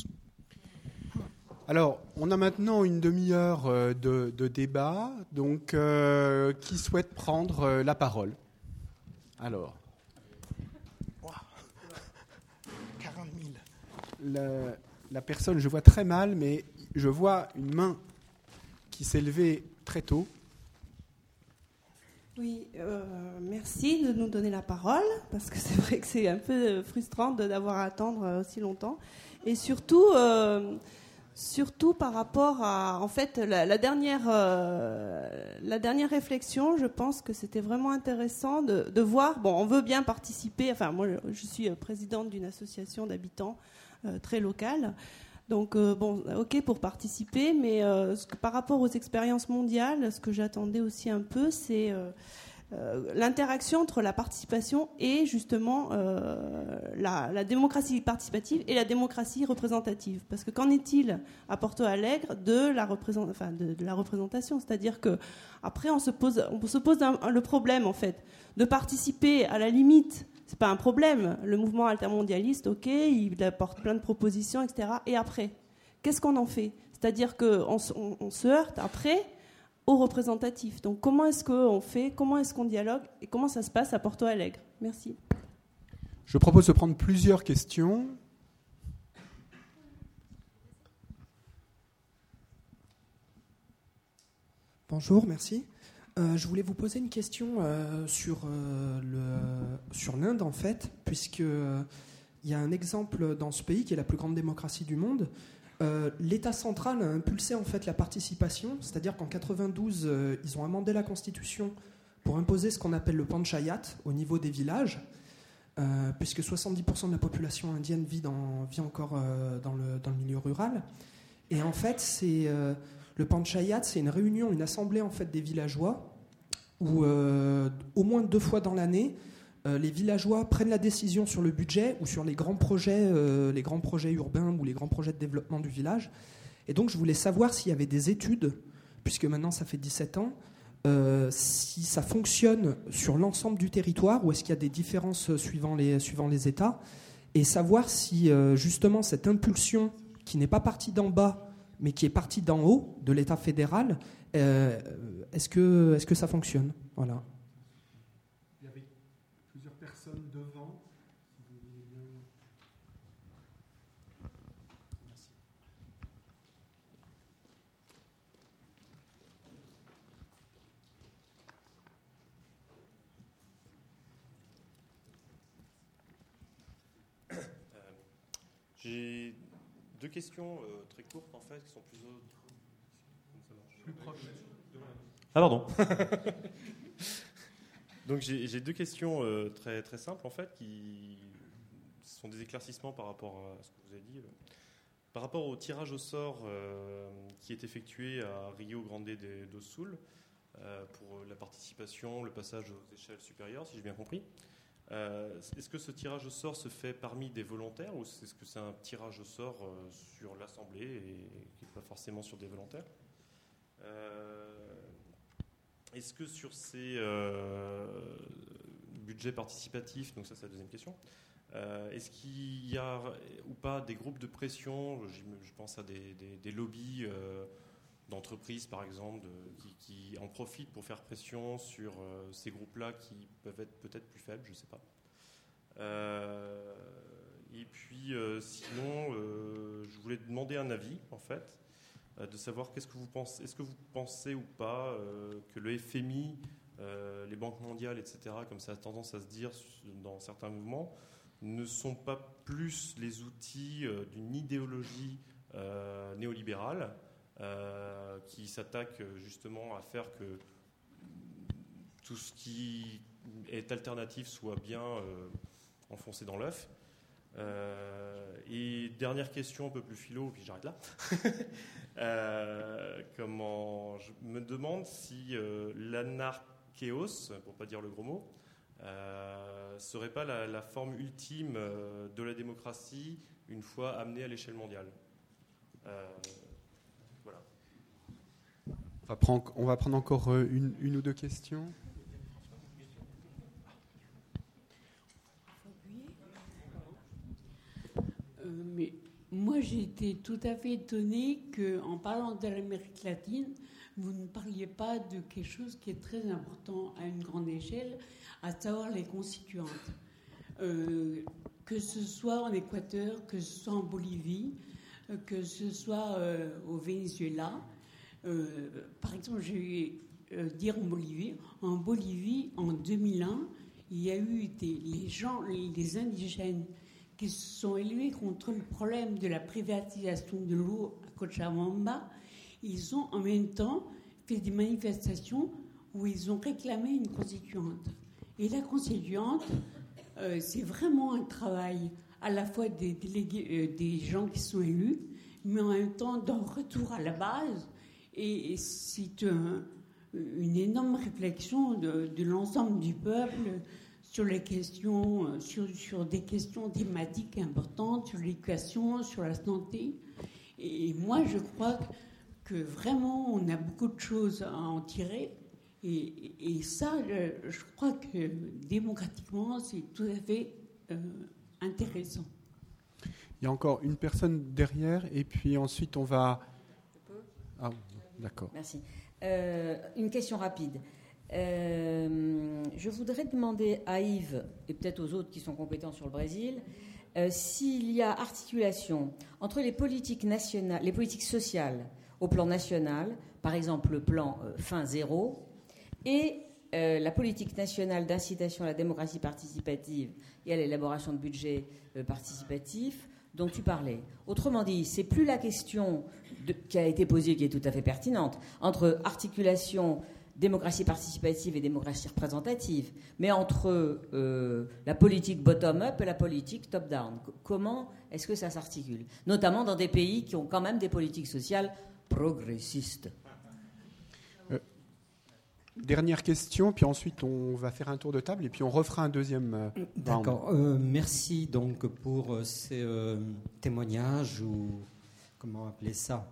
Alors, on a maintenant une demi-heure de, de débat. Donc, euh, qui souhaite prendre euh, la parole? Alors. Wow. quarante mille. La, la personne, je vois très mal, mais je vois une main qui s'est levée très tôt. Oui, euh, merci de nous donner la parole, parce que c'est vrai que c'est un peu frustrant de, d'avoir à attendre aussi longtemps. Et surtout, euh, surtout par rapport à, en fait, la, la, dernière, euh, la dernière réflexion, je pense que c'était vraiment intéressant de, de voir, bon, on veut bien participer, enfin, moi, je, je suis présidente d'une association d'habitants euh, très locale. Donc, euh, bon, ok pour participer, mais euh, ce que, par rapport aux expériences mondiales, ce que j'attendais aussi un peu, c'est euh, euh, l'interaction entre la participation et justement euh, la, la démocratie participative et la démocratie représentative. Parce que qu'en est-il à Porto Alegre de la, représent, enfin de, de la représentation? C'est-à-dire que après on se pose, on se pose un, le problème en fait de participer à la limite. C'est pas un problème. Le mouvement altermondialiste, ok, il apporte plein de propositions, et cetera. Et après, qu'est-ce qu'on en fait? C'est-à-dire qu'on on, on se heurte après au représentatif. Donc comment est-ce qu'on fait, comment est-ce qu'on dialogue et comment ça se passe à Porto Alegre? Merci. Je propose de prendre plusieurs questions. Bonjour, merci. Euh, je voulais vous poser une question euh, sur, euh, le, sur l'Inde, en fait, puisque euh, il y a un exemple dans ce pays qui est la plus grande démocratie du monde. Euh, L'État central a impulsé en fait la participation, c'est-à-dire qu'en quatre-vingt-douze, euh, ils ont amendé la Constitution pour imposer ce qu'on appelle le panchayat au niveau des villages, euh, puisque soixante-dix pour cent de la population indienne vit, dans, vit encore euh, dans, le, dans le milieu rural. Et en fait, c'est... Euh, Le panchayat, c'est une réunion, une assemblée en fait des villageois où euh, au moins deux fois dans l'année, euh, les villageois prennent la décision sur le budget ou sur les grands projets, euh, les grands projets urbains ou les grands projets de développement du village. Et donc, je voulais savoir s'il y avait des études, puisque maintenant ça fait dix-sept ans, euh, si ça fonctionne sur l'ensemble du territoire ou est-ce qu'il y a des différences suivant les, suivant les États, et savoir si euh, justement cette impulsion qui n'est pas partie d'en bas mais qui est parti d'en haut, de l'État fédéral, euh, est-ce que, est-ce que ça fonctionne? Voilà. Il y avait plusieurs personnes devant. Merci. Euh, j'ai deux questions euh, très courtes en fait, qui sont plus, plus proches. Ah pardon. Donc j'ai, j'ai deux questions euh, très très simples en fait, qui sont des éclaircissements par rapport à ce que vous avez dit. Par rapport au tirage au sort euh, qui est effectué à Rio Grande do Sul euh, pour la participation, le passage aux échelles supérieures, si j'ai bien compris. Euh, est-ce que ce tirage au sort se fait parmi des volontaires ou est-ce que c'est un tirage au sort euh, sur l'Assemblée et, et pas forcément sur des volontaires? euh, Est-ce que sur ces euh, budgets participatifs, donc ça c'est la deuxième question, euh, est-ce qu'il y a ou pas des groupes de pression? Je, je pense à des, des, des lobbies euh, d'entreprises par exemple de, qui, qui en profitent pour faire pression sur euh, ces groupes-là qui peuvent être peut-être plus faibles, je ne sais pas. Euh, et puis euh, sinon, euh, je voulais demander un avis en fait, euh, de savoir qu'est-ce que vous pensez, est-ce que vous pensez ou pas euh, que le F M I, euh, les banques mondiales, et cetera, comme ça a tendance à se dire dans certains mouvements, ne sont pas plus les outils euh, d'une idéologie euh, néolibérale Euh, qui s'attaque justement à faire que tout ce qui est alternatif soit bien euh, enfoncé dans l'œuf. Euh, et dernière question un peu plus philo, puis j'arrête là. euh, comment, je me demande si euh, l'anarchéos, pour pas dire le gros mot, euh, serait pas la, la forme ultime euh, de la démocratie une fois amenée à l'échelle mondiale. Euh, On va prendre, on va prendre encore une, une ou deux questions. Euh, mais moi, j'ai été tout à fait étonnée qu'en parlant de l'Amérique latine, vous ne parliez pas de quelque chose qui est très important à une grande échelle, à savoir les constituantes. Euh, que ce soit en Équateur, que ce soit en Bolivie, que ce soit euh, au Venezuela. Euh, par exemple, je vais euh, dire en Bolivie. En Bolivie, en deux mille un, il y a eu des, les gens, les indigènes qui se sont élevés contre le problème de la privatisation de l'eau à Cochabamba. Ils ont en même temps fait des manifestations où ils ont réclamé une constituante. Et la constituante, euh, c'est vraiment un travail à la fois des délégués, euh, des gens qui sont élus, mais en même temps d'un retour à la base. Et c'est un, une énorme réflexion de, de l'ensemble du peuple sur les questions, sur, sur des questions thématiques importantes, sur l'éducation, sur la santé. Et moi, je crois que vraiment, on a beaucoup de choses à en tirer. Et, et ça, je, je crois que démocratiquement, c'est tout à fait euh, intéressant. Il y a encore une personne derrière, et puis ensuite on va... Ah, d'accord. Merci. Euh, une question rapide. Euh, je voudrais demander à Yves, et peut-être aux autres qui sont compétents sur le Brésil, euh, s'il y a articulation entre les politiques nationales, les politiques sociales au plan national, par exemple le plan euh, fin zéro, et euh, la politique nationale d'incitation à la démocratie participative et à l'élaboration de budgets euh, participatifs dont tu parlais. Autrement dit, c'est plus la question de, qui a été posée, qui est tout à fait pertinente, entre articulation démocratie participative et démocratie représentative, mais entre euh, la politique bottom-up et la politique top-down. C- comment est-ce que ça s'articule ? Notamment dans des pays qui ont quand même des politiques sociales progressistes. Euh, dernière question, puis ensuite on va faire un tour de table et puis on refera un deuxième euh, D'accord. Euh, merci donc pour euh, ces euh, témoignages ou comment appeler ça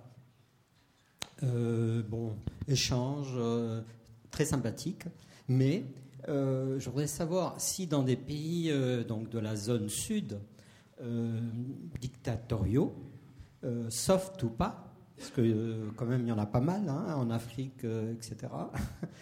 euh, bon, échange euh, très sympathique, mais euh, je voudrais savoir si dans des pays euh, donc de la zone sud euh, dictatoriaux, euh, soft ou pas, parce que euh, quand même il y en a pas mal hein, en Afrique, euh, et cetera.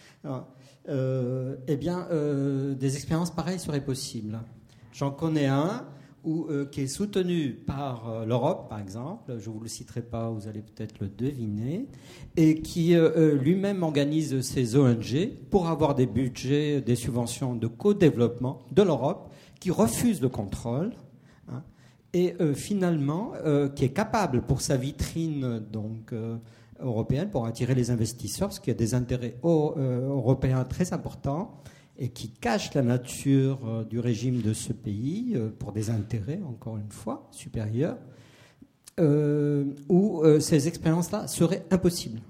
euh, eh bien, euh, des expériences pareilles seraient possibles. J'en connais un où, euh, qui est soutenu par euh, l'Europe, par exemple, je ne vous le citerai pas, vous allez peut-être le deviner, et qui euh, lui-même organise ses O N G pour avoir des budgets, des subventions de co-développement de l'Europe, qui refuse le contrôle, hein, et euh, finalement, euh, qui est capable pour sa vitrine donc, euh, européenne, pour attirer les investisseurs, parce qu'il y a des intérêts euh, européens très importants, et qui cache la nature euh, du régime de ce pays euh, pour des intérêts, encore une fois, supérieurs, euh, où euh, ces expériences-là seraient impossibles.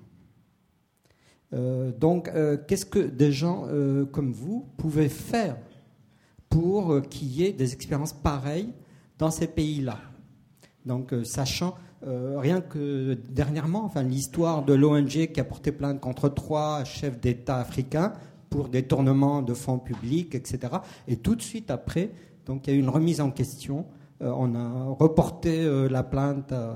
Euh, donc, euh, qu'est-ce que des gens euh, comme vous pouvaient faire pour euh, qu'il y ait des expériences pareilles dans ces pays-là ? Donc, euh, sachant, euh, rien que dernièrement, enfin, l'histoire de l'O N G qui a porté plainte contre trois chefs d'État africains pour détournement de fonds publics, et cetera. Et tout de suite après, donc il y a eu une remise en question. Euh, on a reporté euh, la plainte à,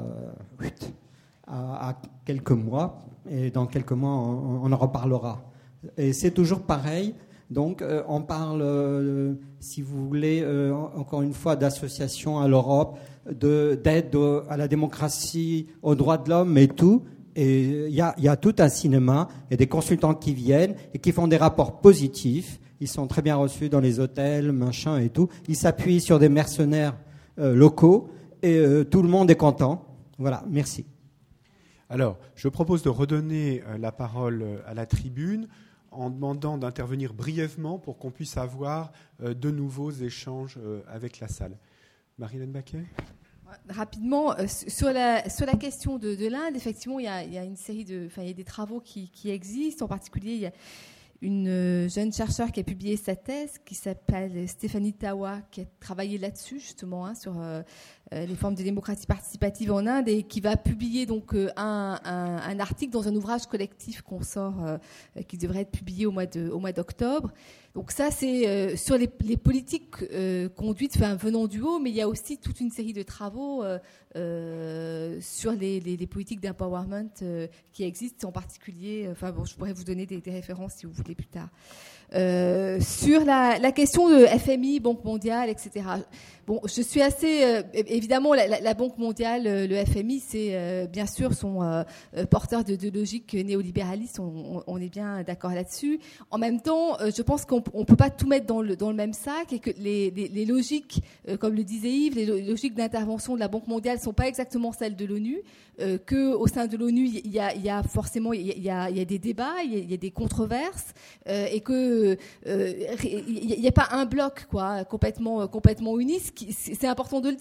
à, à quelques mois, et dans quelques mois, on, on en reparlera. Et c'est toujours pareil. Donc, euh, on parle, euh, si vous voulez, euh, encore une fois, d'associations à l'Europe, de, d'aide à la démocratie, aux droits de l'homme et tout. Et il y a, y a tout un cinéma et des consultants qui viennent et qui font des rapports positifs. Ils sont très bien reçus dans les hôtels, machin et tout. Ils s'appuient sur des mercenaires euh, locaux et euh, tout le monde est content. Voilà, merci. Alors, je propose de redonner euh, la parole euh, à la tribune en demandant d'intervenir brièvement pour qu'on puisse avoir euh, de nouveaux échanges euh, avec la salle. Marie-Hélène Baquet ? Rapidement, euh, sur, la, sur la question de, de l'Inde, effectivement, il y, a, il y a une série de, enfin, il y a des travaux qui, qui existent. En particulier, il y a une euh, jeune chercheure qui a publié sa thèse, qui s'appelle Stéphanie Tawa, qui a travaillé là-dessus justement, hein, sur euh, les formes de démocratie participative en Inde, et qui va publier donc euh, un, un, un article dans un ouvrage collectif qu'on sort, euh, qui devrait être publié au mois de, au mois d'octobre. Donc ça, c'est euh, sur les, les politiques euh, conduites, enfin, venant du haut, mais il y a aussi toute une série de travaux euh, euh, sur les, les, les politiques d'empowerment euh, qui existent, en particulier. Enfin bon, je pourrais vous donner des, des références si vous voulez plus tard. Euh, sur la, la question de F M I, Banque mondiale, et cetera. Bon, je suis assez euh, évidemment la, la, la Banque mondiale, le F M I, c'est euh, bien sûr son euh, porteur de, de logique néolibéraliste. On, on est bien d'accord là-dessus. En même temps, euh, je pense qu'on on peut pas tout mettre dans le dans le même sac, et que les, les, les logiques, euh, comme le disait Yves, les logiques d'intervention de la Banque mondiale sont pas exactement celles de l'ONU. Euh, que au sein de l'ONU, il y a, il y a forcément il y a, il y a des débats, il y a, il y a des controverses, euh, et que euh, il n'y a pas un bloc quoi complètement complètement uni. C'est important de le dire, parce que ça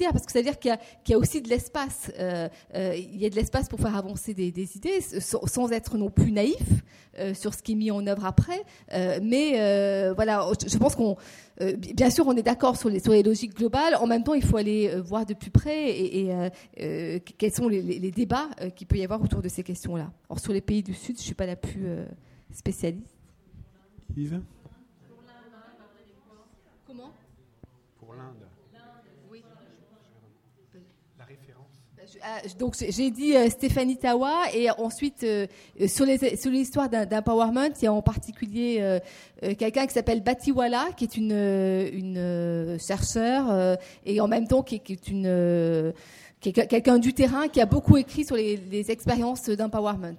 voudrais dire qu'il y a, qu'il y a aussi de l'espace. Euh, euh, il y a de l'espace pour faire avancer des, des idées, sans, sans être non plus naïf euh, sur ce qui est mis en œuvre après. Euh, mais euh, voilà, je pense qu'on, euh, bien sûr, on est d'accord sur les, sur les logiques globales. En même temps, il faut aller euh, voir de plus près et, et euh, euh, quels sont les, les, les débats euh, qu'il peut y avoir autour de ces questions-là. Or, sur les pays du Sud, je suis pas la plus euh, spécialiste. Yves ? Comment ? Pour l'Inde. Oui. La référence. Ah, donc j'ai dit euh, Stéphanie Tawa, et ensuite euh, sur, les, sur l'histoire d'un, d'empowerment, il y a en particulier euh, euh, quelqu'un qui s'appelle Batiwala, qui est une, une euh, chercheure euh, et en même temps qui, qui est une euh, qui est quelqu'un du terrain qui a beaucoup écrit sur les, les expériences d'empowerment.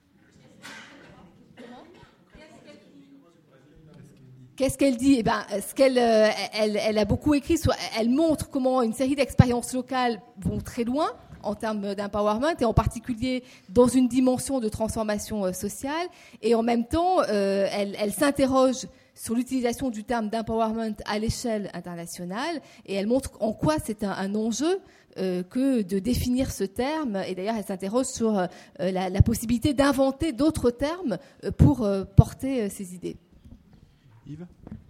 Qu'est-ce qu'elle dit ? Eh ben, ce qu'elle, euh, elle, elle a beaucoup écrit sur, elle montre comment une série d'expériences locales vont très loin en termes d'empowerment, et en particulier dans une dimension de transformation euh, sociale. Et en même temps, euh, elle, elle s'interroge sur l'utilisation du terme d'empowerment à l'échelle internationale, et elle montre en quoi c'est un, un enjeu euh, que de définir ce terme. Et d'ailleurs, elle s'interroge sur euh, la, la possibilité d'inventer d'autres termes euh, pour euh, porter euh, ces idées. Yves ?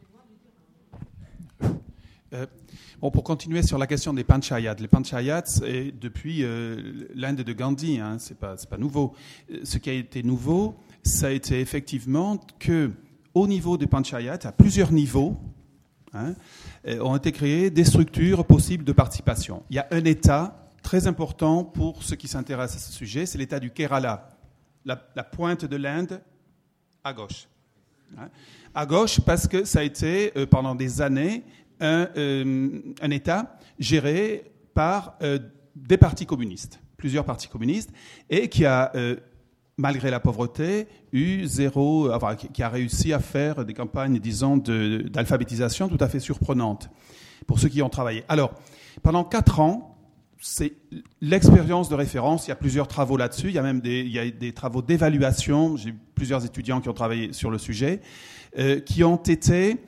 Euh, bon, pour continuer sur la question des panchayats, les panchayats, c'est depuis euh, l'Inde de Gandhi, hein, c'est pas, c'est pas nouveau. Ce qui a été nouveau, ça a été effectivement que, au niveau des panchayats, à plusieurs niveaux, hein, ont été créées des structures possibles de participation. Il y a un État très important pour ceux qui s'intéressent à ce sujet, c'est l'État du Kerala, la, la pointe de l'Inde à gauche. Hein. À gauche, parce que ça a été, euh, pendant des années, un, euh, un État géré par euh, des partis communistes, plusieurs partis communistes, et qui a, euh, malgré la pauvreté, eu zéro, enfin, qui a réussi à faire des campagnes, disons, de, d'alphabétisation tout à fait surprenantes, pour ceux qui y ont travaillé. Alors, pendant quatre ans, c'est l'expérience de référence. Il y a plusieurs travaux là-dessus. Il y a même des, il y a des travaux d'évaluation. J'ai plusieurs étudiants qui ont travaillé sur le sujet, euh, qui ont été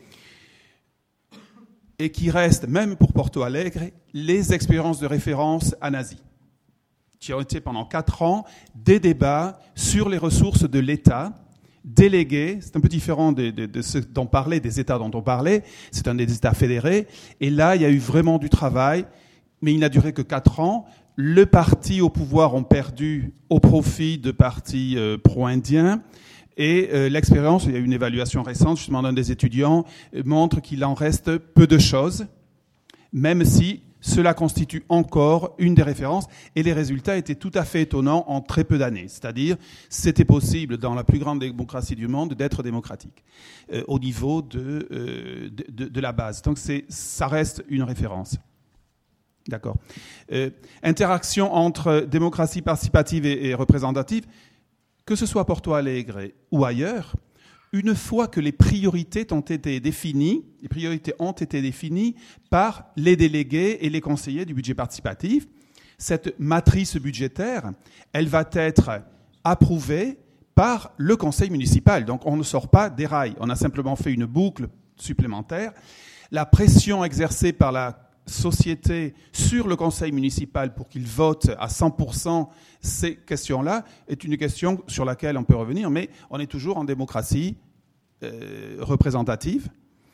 et qui restent, même pour Porto Alegre, les expériences de référence en Asie, qui ont été pendant quatre ans des débats sur les ressources de l'État délégués. C'est un peu différent de, de, de ce dont parlait, des États dont on parlait. C'est un des États fédérés. Et là, il y a eu vraiment du travail. Mais il n'a duré que quatre ans. Le parti au pouvoir ont perdu au profit de partis euh, pro-indiens. Et euh, l'expérience, il y a eu une évaluation récente, justement d'un des étudiants, euh, montre qu'il en reste peu de choses, même si cela constitue encore une des références. Et les résultats étaient tout à fait étonnants en très peu d'années. C'est-à-dire, c'était possible dans la plus grande démocratie du monde d'être démocratique euh, au niveau de, euh, de, de, de la base. Donc c'est, ça reste une référence. D'accord. Euh, interaction entre démocratie participative et, et représentative, que ce soit à Porto Alegre ou ailleurs, une fois que les priorités ont été définies, les priorités ont été définies par les délégués et les conseillers du budget participatif, cette matrice budgétaire, elle va être approuvée par le conseil municipal. Donc on ne sort pas des rails, on a simplement fait une boucle supplémentaire. La pression exercée par la société sur le conseil municipal pour qu'il vote à cent pour cent ces questions-là est une question sur laquelle on peut revenir, mais on est toujours en démocratie euh, représentative.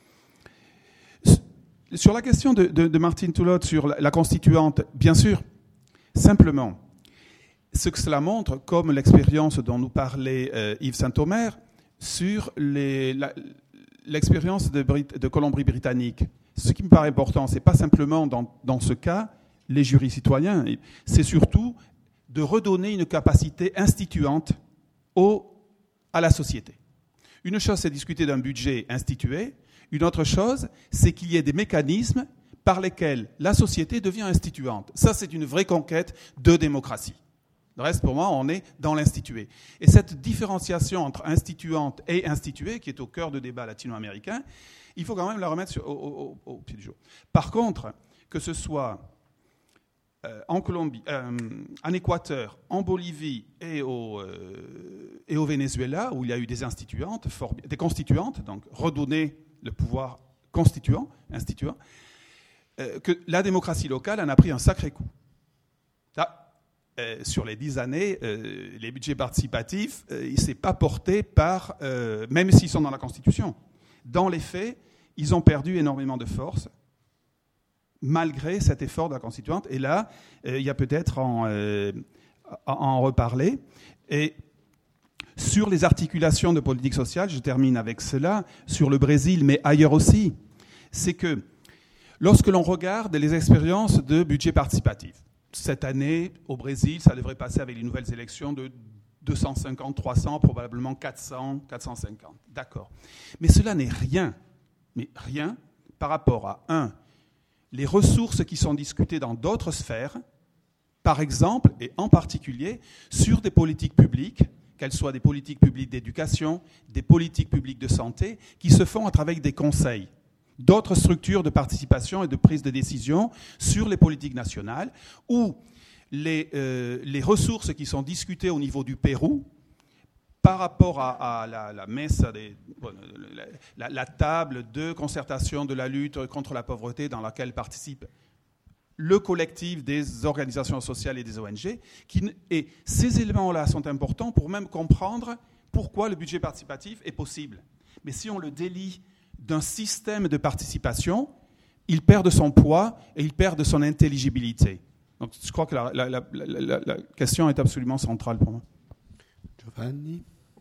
Sur la question de, de, de Martine Toulot sur la, la constituante, bien sûr, simplement, ce que cela montre, comme l'expérience dont nous parlait euh, Yves Saint-Omer, sur les, la, l'expérience de, de Colombie-Britannique. Ce qui me paraît important, ce n'est pas simplement dans, dans ce cas les jurys citoyens, c'est surtout de redonner une capacité instituante au, à la société. Une chose, c'est discuter d'un budget institué. Une autre chose, c'est qu'il y ait des mécanismes par lesquels la société devient instituante. Ça, c'est une vraie conquête de démocratie. Le reste, pour moi, on est dans l'institué. Et cette différenciation entre instituante et instituée, qui est au cœur du débat latino-américain, il faut quand même la remettre sur, au, au, au pied du jour. Par contre, que ce soit euh, en Colombie, euh, en Équateur, en Bolivie et au, euh, et au Venezuela, où il y a eu des instituantes, des constituantes, donc redonner le pouvoir constituant, instituant, euh, que la démocratie locale en a pris un sacré coup. Là, euh, sur les dix années, euh, les budgets participatifs, euh, il ne s'est pas porté par, euh, même s'ils sont dans la Constitution, dans les faits, ils ont perdu énormément de force, malgré cet effort de la Constituante. Et là, euh, il y a peut-être en, euh, à en reparler. Et sur les articulations de politique sociale, je termine avec cela, sur le Brésil, mais ailleurs aussi, c'est que lorsque l'on regarde les expériences de budget participatif, cette année, au Brésil, ça devrait passer avec les nouvelles élections de deux cent cinquante, trois cents, probablement quatre cents, quatre cent cinquante. D'accord. Mais cela n'est rien, mais rien par rapport à, un, les ressources qui sont discutées dans d'autres sphères, par exemple, et en particulier, sur des politiques publiques, qu'elles soient des politiques publiques d'éducation, des politiques publiques de santé, qui se font à travers des conseils, d'autres structures de participation et de prise de décision sur les politiques nationales, ou les, euh, les ressources qui sont discutées au niveau du Pérou, par rapport à, à la, la messe, des, bon, la, la, la table de concertation de la lutte contre la pauvreté dans laquelle participe le collectif des organisations sociales et des O N G. Qui, et ces éléments-là sont importants pour même comprendre pourquoi le budget participatif est possible. Mais si on le délie d'un système de participation, il perd de son poids et il perd de son intelligibilité. Donc je crois que la, la, la, la, la question est absolument centrale pour moi. Giovanni ?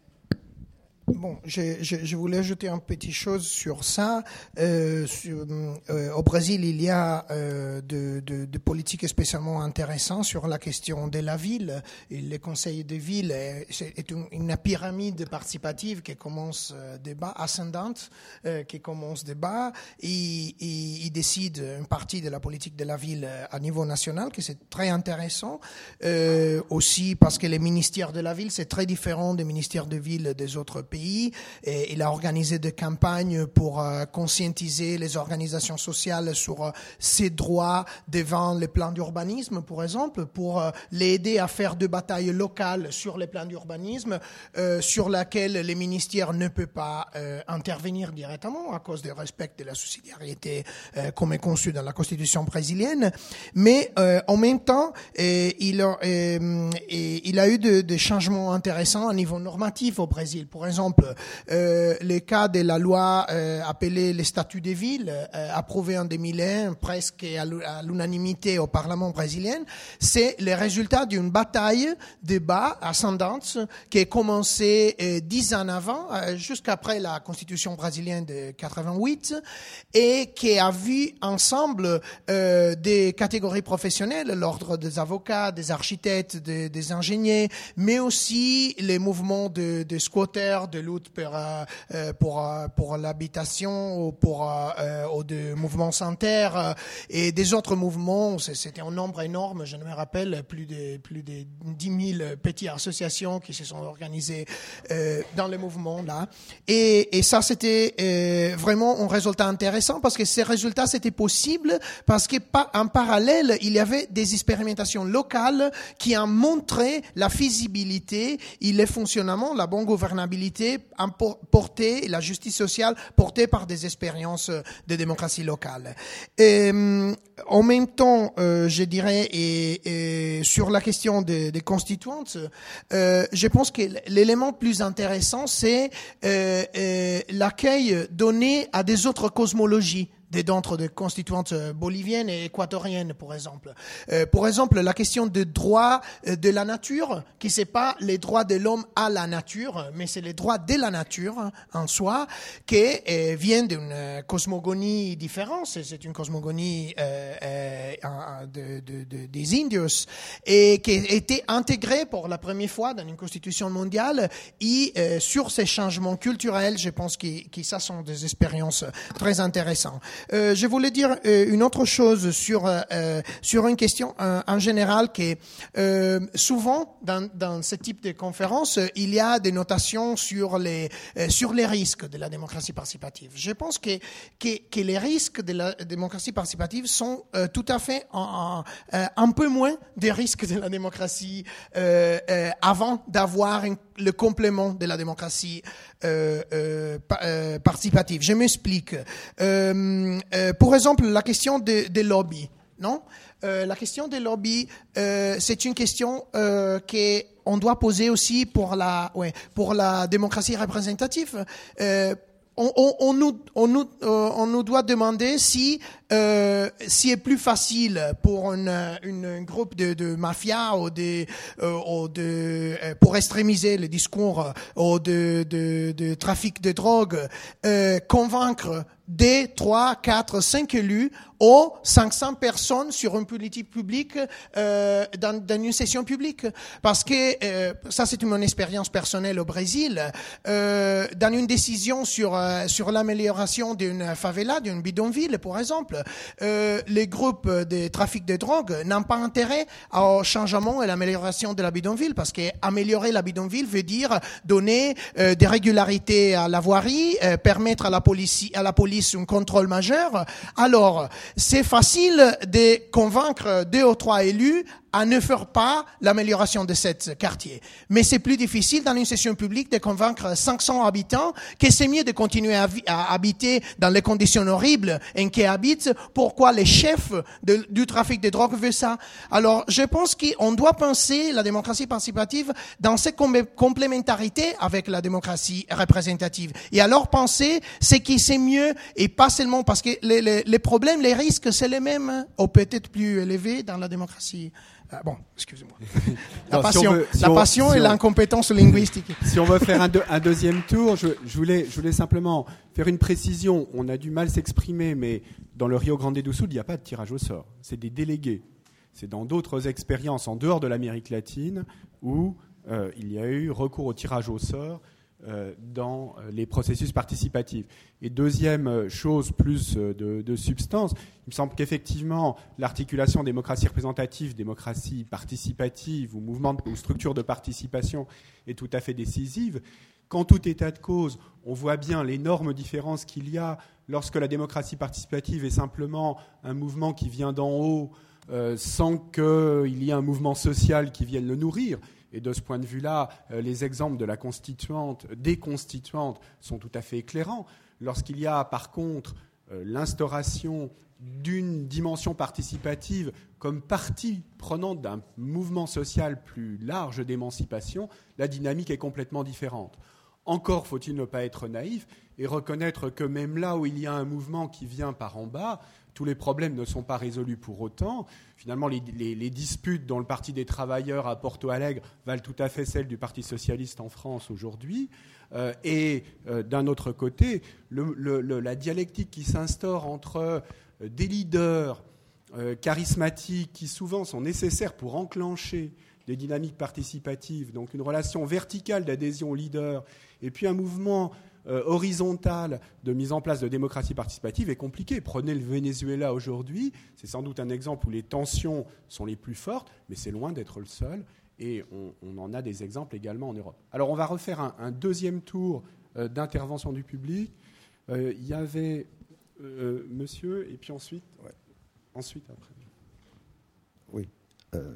Bon, je, je, je voulais ajouter une petite chose sur ça. Euh, sur, euh, au Brésil, il y a euh, de, de, de politiques spécialement intéressantes sur la question de la ville. Et les conseils de ville est, est une, une pyramide participative qui commence euh, de bas, ascendante, euh, qui commence de bas. Et, et, il décide une partie de la politique de la ville à niveau national, que c'est très intéressant. Euh, aussi parce que les ministères de la ville, c'est très différent des ministères de ville des autres pays. Pays. Et il a organisé des campagnes pour euh, conscientiser les organisations sociales sur euh, ses droits devant les plans d'urbanisme, par exemple, pour euh, l'aider à faire des batailles locales sur les plans d'urbanisme, euh, sur lesquelles les ministères ne peuvent pas euh, intervenir directement à cause du respect de la subsidiarité euh, comme est conçu dans la Constitution brésilienne. Mais euh, en même temps, euh, il, a, euh, il a eu des de changements intéressants à niveau normatif au Brésil. Pour exemple, Euh, le cas de la loi euh, appelée les statuts des villes, euh, approuvée en deux mille un presque à l'unanimité au Parlement brésilien, c'est le résultat d'une bataille de bas ascendante qui a commencé euh, dix ans avant, euh, jusqu'après la Constitution brésilienne de quatre-vingt-huit, et qui a vu ensemble euh, des catégories professionnelles, l'ordre des avocats, des architectes, des, des ingénieurs, mais aussi les mouvements de, de squatters, de lutte pour, euh, pour, pour l'habitation ou pour euh, ou de mouvements sans terre euh, et des autres mouvements. C'était un nombre énorme, je me rappelle, plus de, plus de dix mille petites associations qui se sont organisées euh, dans le mouvement là. Et, et ça, c'était euh, vraiment un résultat intéressant parce que ces résultats, c'était possible parce qu'en parallèle, il y avait des expérimentations locales qui ont montré la faisabilité et le fonctionnement, la bonne gouvernabilité portée, la justice sociale portée par des expériences de démocratie locale. Et, en même temps, euh, je dirais, et, et sur la question des, des constituantes, euh, je pense que l'élément plus intéressant, c'est euh, euh, l'accueil donné à des autres cosmologies d'entre des constituantes boliviennes et équatoriennes, par exemple. Euh, par exemple, la question des droits de la nature, qui c'est pas les droits de l'homme à la nature, mais c'est les droits de la nature en soi, qui euh, viennent d'une cosmogonie différente. C'est une cosmogonie euh, euh, de, de, de, des Indios et qui a été intégrée pour la première fois dans une constitution mondiale. Et euh, sur ces changements culturels, je pense que, que ça sont des expériences très intéressantes. Euh, je voulais dire euh, une autre chose sur euh, sur une question euh, en général qui euh, souvent dans dans ce type de conférences il y a des notations sur les euh, sur les risques de la démocratie participative. Je pense que que, que les risques de la démocratie participative sont euh, tout à fait en, en, euh, un peu moins des risques de la démocratie euh, euh, avant d'avoir une, le complément de la démocratie euh, euh, euh, participative. Je m'explique. Euh, euh, euh, pour exemple, la question des de lobbies, non euh, La question des lobbies, euh, c'est une question euh, qu'on doit poser aussi pour la, ouais, pour la démocratie représentative. Euh, on, on, on, nous, on, nous, euh, on nous doit demander si euh, si est plus facile pour une, une, un groupe de, de mafia ou de, euh, ou de euh, pour extrémiser le discours ou de, de, de trafic de drogue, euh, convaincre des trois, quatre, cinq élus ou cinq cents personnes sur une politique publique euh, dans, dans une session publique. Parce que, euh, ça c'est mon expérience personnelle au Brésil, euh, dans une décision sur, euh, sur l'amélioration d'une favela, d'une bidonville par exemple, euh, les groupes de trafic de drogue n'ont pas intérêt au changement et l'amélioration de la bidonville, parce qu'améliorer la bidonville veut dire donner euh, des régularités à la voirie, euh, permettre à la police, à la police un contrôle majeur. Alors, c'est facile de convaincre deux ou trois élus à ne faire pas l'amélioration de ce quartier. Mais c'est plus difficile dans une session publique de convaincre cinq cents habitants que c'est mieux de continuer à, à habiter dans les conditions horribles en qu'ils habitent. Pourquoi les chefs de, du trafic de drogue veulent ça? Alors, je pense qu'on doit penser la démocratie participative dans cette complémentarité avec la démocratie représentative. Et alors penser ce qui c'est mieux, et pas seulement parce que les, les, les problèmes, les risques, c'est les mêmes, ou peut-être plus élevés dans la démocratie. Ah bon, excusez-moi. La Non, passion, si on veut, si la on, passion si et on, l'incompétence linguistique. Si on veut faire un, de, un deuxième tour, je, je, voulais, je voulais simplement faire une précision. On a du mal à s'exprimer, mais dans le Rio Grande do Sul, il n'y a pas de tirage au sort. C'est des délégués. C'est dans d'autres expériences en dehors de l'Amérique latine où euh, il y a eu recours au tirage au sort euh, dans les processus participatifs. Et deuxième chose, plus de, de substance, il me semble qu'effectivement, l'articulation démocratie représentative, démocratie participative ou mouvement de, ou structure de participation est tout à fait décisive. Qu'en tout état de cause, on voit bien l'énorme différence qu'il y a lorsque la démocratie participative est simplement un mouvement qui vient d'en haut euh, sans qu'il y ait un mouvement social qui vienne le nourrir. Et de ce point de vue-là, euh, les exemples de la constituante, des constituantes sont tout à fait éclairants. Lorsqu'il y a par contre euh, l'instauration d'une dimension participative comme partie prenante d'un mouvement social plus large d'émancipation, la dynamique est complètement différente. Encore faut-il ne pas être naïf et reconnaître que même là où il y a un mouvement qui vient par en bas, tous les problèmes ne sont pas résolus pour autant. Finalement, les, les, les disputes dans le Parti des travailleurs à Porto Alegre valent tout à fait celles du Parti socialiste en France aujourd'hui. Euh, et euh, d'un autre côté, le, le, le, la dialectique qui s'instaure entre euh, des leaders euh, charismatiques qui souvent sont nécessaires pour enclencher des dynamiques participatives, donc une relation verticale d'adhésion aux leaders, et puis un mouvement Euh, horizontale de mise en place de démocratie participative est compliquée. Prenez le Venezuela aujourd'hui, c'est sans doute un exemple où les tensions sont les plus fortes, mais c'est loin d'être le seul, et on, on en a des exemples également en Europe. Alors on va refaire un, un deuxième tour euh, d'intervention du public. Euh, il y avait euh, monsieur, et puis ensuite, ouais, ensuite après. Oui. Euh,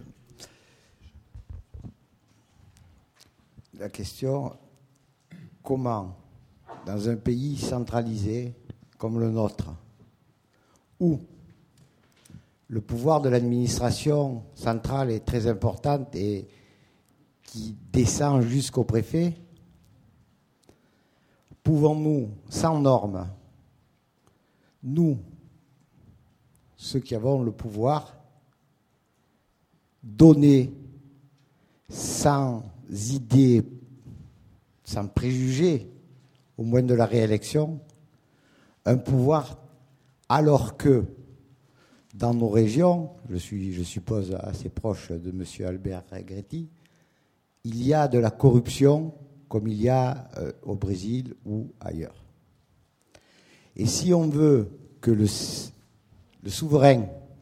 la question, comment dans un pays centralisé comme le nôtre, où le pouvoir de l'administration centrale est très important et qui descend jusqu'au préfet, pouvons-nous, sans normes, nous, ceux qui avons le pouvoir, donner sans idée, sans préjugés, au moins de la réélection, un pouvoir, alors que dans nos régions, je suis, je suppose, assez proche de M. Albert Gretti, il y a de la corruption comme il y a euh, au Brésil ou ailleurs. Et si on veut que le, le souverain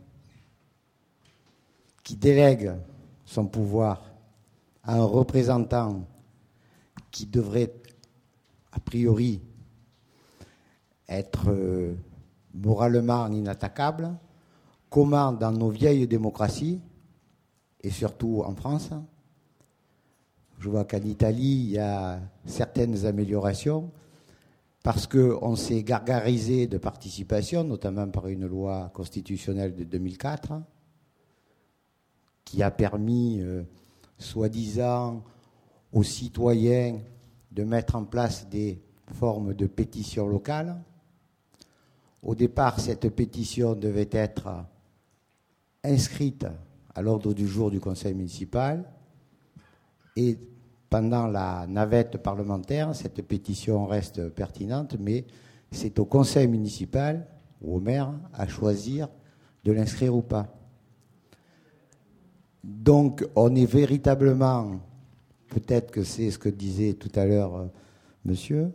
qui délègue son pouvoir à un représentant qui devrait a priori être euh, moralement inattaquable, comment dans nos vieilles démocraties, et surtout en France, je vois qu'en Italie, il y a certaines améliorations, parce qu'on s'est gargarisé de participation, notamment par une loi constitutionnelle de deux mille quatre, qui a permis, euh, soi-disant, aux citoyens de mettre en place des formes de pétition locale. Au départ, cette pétition devait être inscrite à l'ordre du jour du conseil municipal, et pendant la navette parlementaire, cette pétition reste pertinente, mais c'est au conseil municipal ou au maire à choisir de l'inscrire ou pas. Donc, on est véritablement, peut-être que c'est ce que disait tout à l'heure euh, monsieur,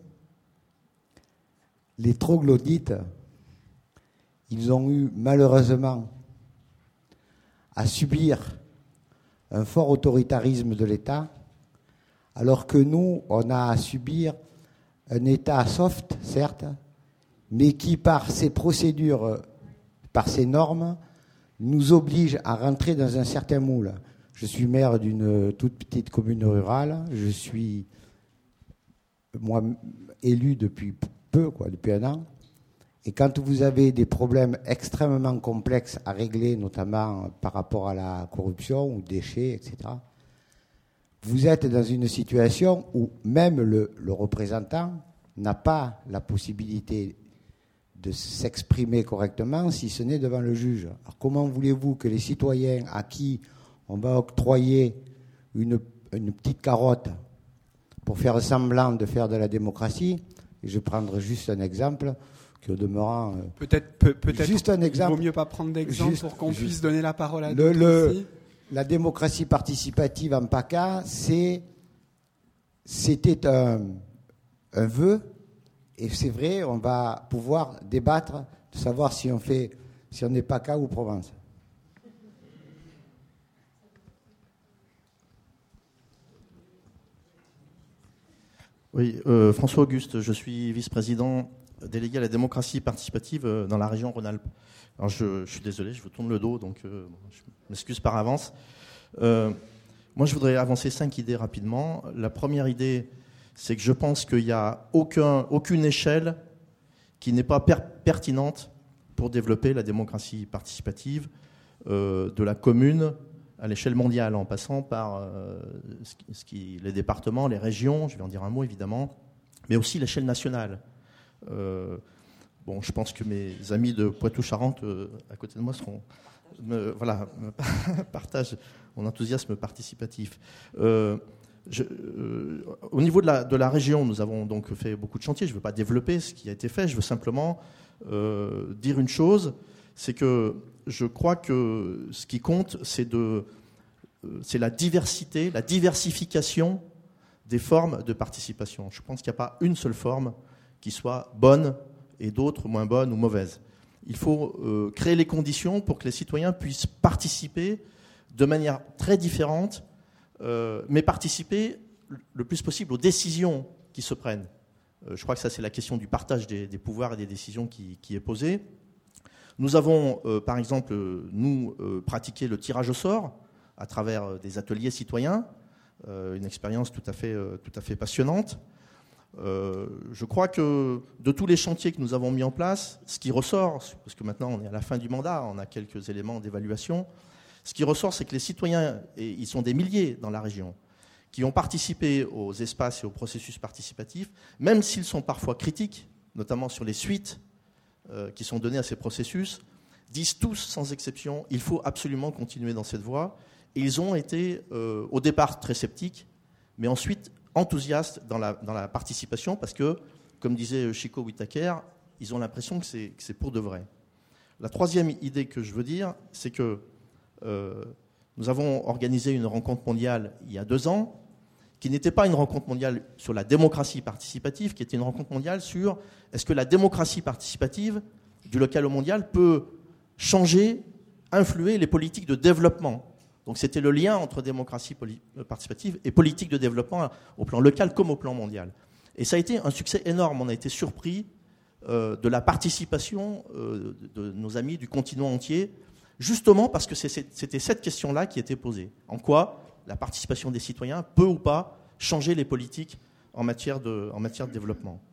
les troglodytes, ils ont eu malheureusement à subir un fort autoritarisme de l'État, alors que nous, on a à subir un État soft, certes, mais qui, par ses procédures, par ses normes, nous oblige à rentrer dans un certain moule. Je suis maire d'une toute petite commune rurale, je suis, moi, élu depuis peu, quoi, depuis un an, et quand vous avez des problèmes extrêmement complexes à régler, notamment par rapport à la corruption ou déchets, et cetera, vous êtes dans une situation où même le, le représentant n'a pas la possibilité de s'exprimer correctement si ce n'est devant le juge. Alors comment voulez-vous que les citoyens à qui on va octroyer une, une petite carotte pour faire semblant de faire de la démocratie, et je vais prendre juste un exemple qui au demeurant... Peut-être peut, peut-être juste un exemple. Il vaut mieux pas prendre d'exemple pour qu'on juste, puisse donner la parole à le, d'autres le, aussi. La démocratie participative en PACA, c'est, c'était un, un vœu, et c'est vrai, on va pouvoir débattre de savoir si on fait, si on est PACA ou Provence. Oui, euh, François Auguste, je suis vice-président délégué à la démocratie participative dans la région Rhône-Alpes. Alors je, je suis désolé, je vous tourne le dos, donc euh, je m'excuse par avance. Euh, moi, je voudrais avancer cinq idées rapidement. La première idée, c'est que je pense qu'il n'y a aucun, aucune échelle qui n'est pas per- pertinente pour développer la démocratie participative, euh, de la commune à l'échelle mondiale, en passant par euh, ce qui, ce qui, les départements, les régions, je vais en dire un mot évidemment, mais aussi l'échelle nationale. Euh, bon, je pense que mes amis de Poitou-Charentes, euh, à côté de moi, seront, me, voilà, me partagent mon enthousiasme participatif. Euh, je, euh, au niveau de la, de la région, nous avons donc fait beaucoup de chantiers. Je ne veux pas développer ce qui a été fait. Je veux simplement euh, dire une chose, c'est que je crois que ce qui compte, c'est de, euh, c'est la diversité, la diversification des formes de participation. Je pense qu'il n'y a pas une seule forme qui soit bonne et d'autres moins bonnes ou mauvaises. Il faut euh, créer les conditions pour que les citoyens puissent participer de manière très différente, euh, mais participer le plus possible aux décisions qui se prennent. Euh, je crois que ça, c'est la question du partage des, des pouvoirs et des décisions qui, qui est posée. Nous avons, euh, par exemple, nous, euh, pratiqué le tirage au sort à travers euh, des ateliers citoyens, euh, une expérience tout à fait, euh, tout à fait passionnante. Euh, je crois que de tous les chantiers que nous avons mis en place, ce qui ressort, parce que maintenant on est à la fin du mandat, on a quelques éléments d'évaluation, ce qui ressort, c'est que les citoyens, et ils sont des milliers dans la région, qui ont participé aux espaces et aux processus participatifs, même s'ils sont parfois critiques, notamment sur les suites euh, qui sont données à ces processus, disent tous sans exception, il faut absolument continuer dans cette voie. Et ils ont été euh, au départ très sceptiques, mais ensuite enthousiastes dans la, dans la participation parce que, comme disait Chico Whittaker, ils ont l'impression que c'est, que c'est pour de vrai. La troisième idée que je veux dire, c'est que euh, nous avons organisé une rencontre mondiale il y a deux ans, qui n'était pas une rencontre mondiale sur la démocratie participative, qui était une rencontre mondiale sur est-ce que la démocratie participative, du local au mondial, peut changer, influer les politiques de développement. Donc c'était le lien entre démocratie participative et politique de développement au plan local comme au plan mondial. Et ça a été un succès énorme. On a été surpris euh, de la participation euh, de nos amis du continent entier, justement parce que c'est, c'était cette question-là qui était posée. En quoi la participation des citoyens peut ou pas changer les politiques en matière de, en matière de développement.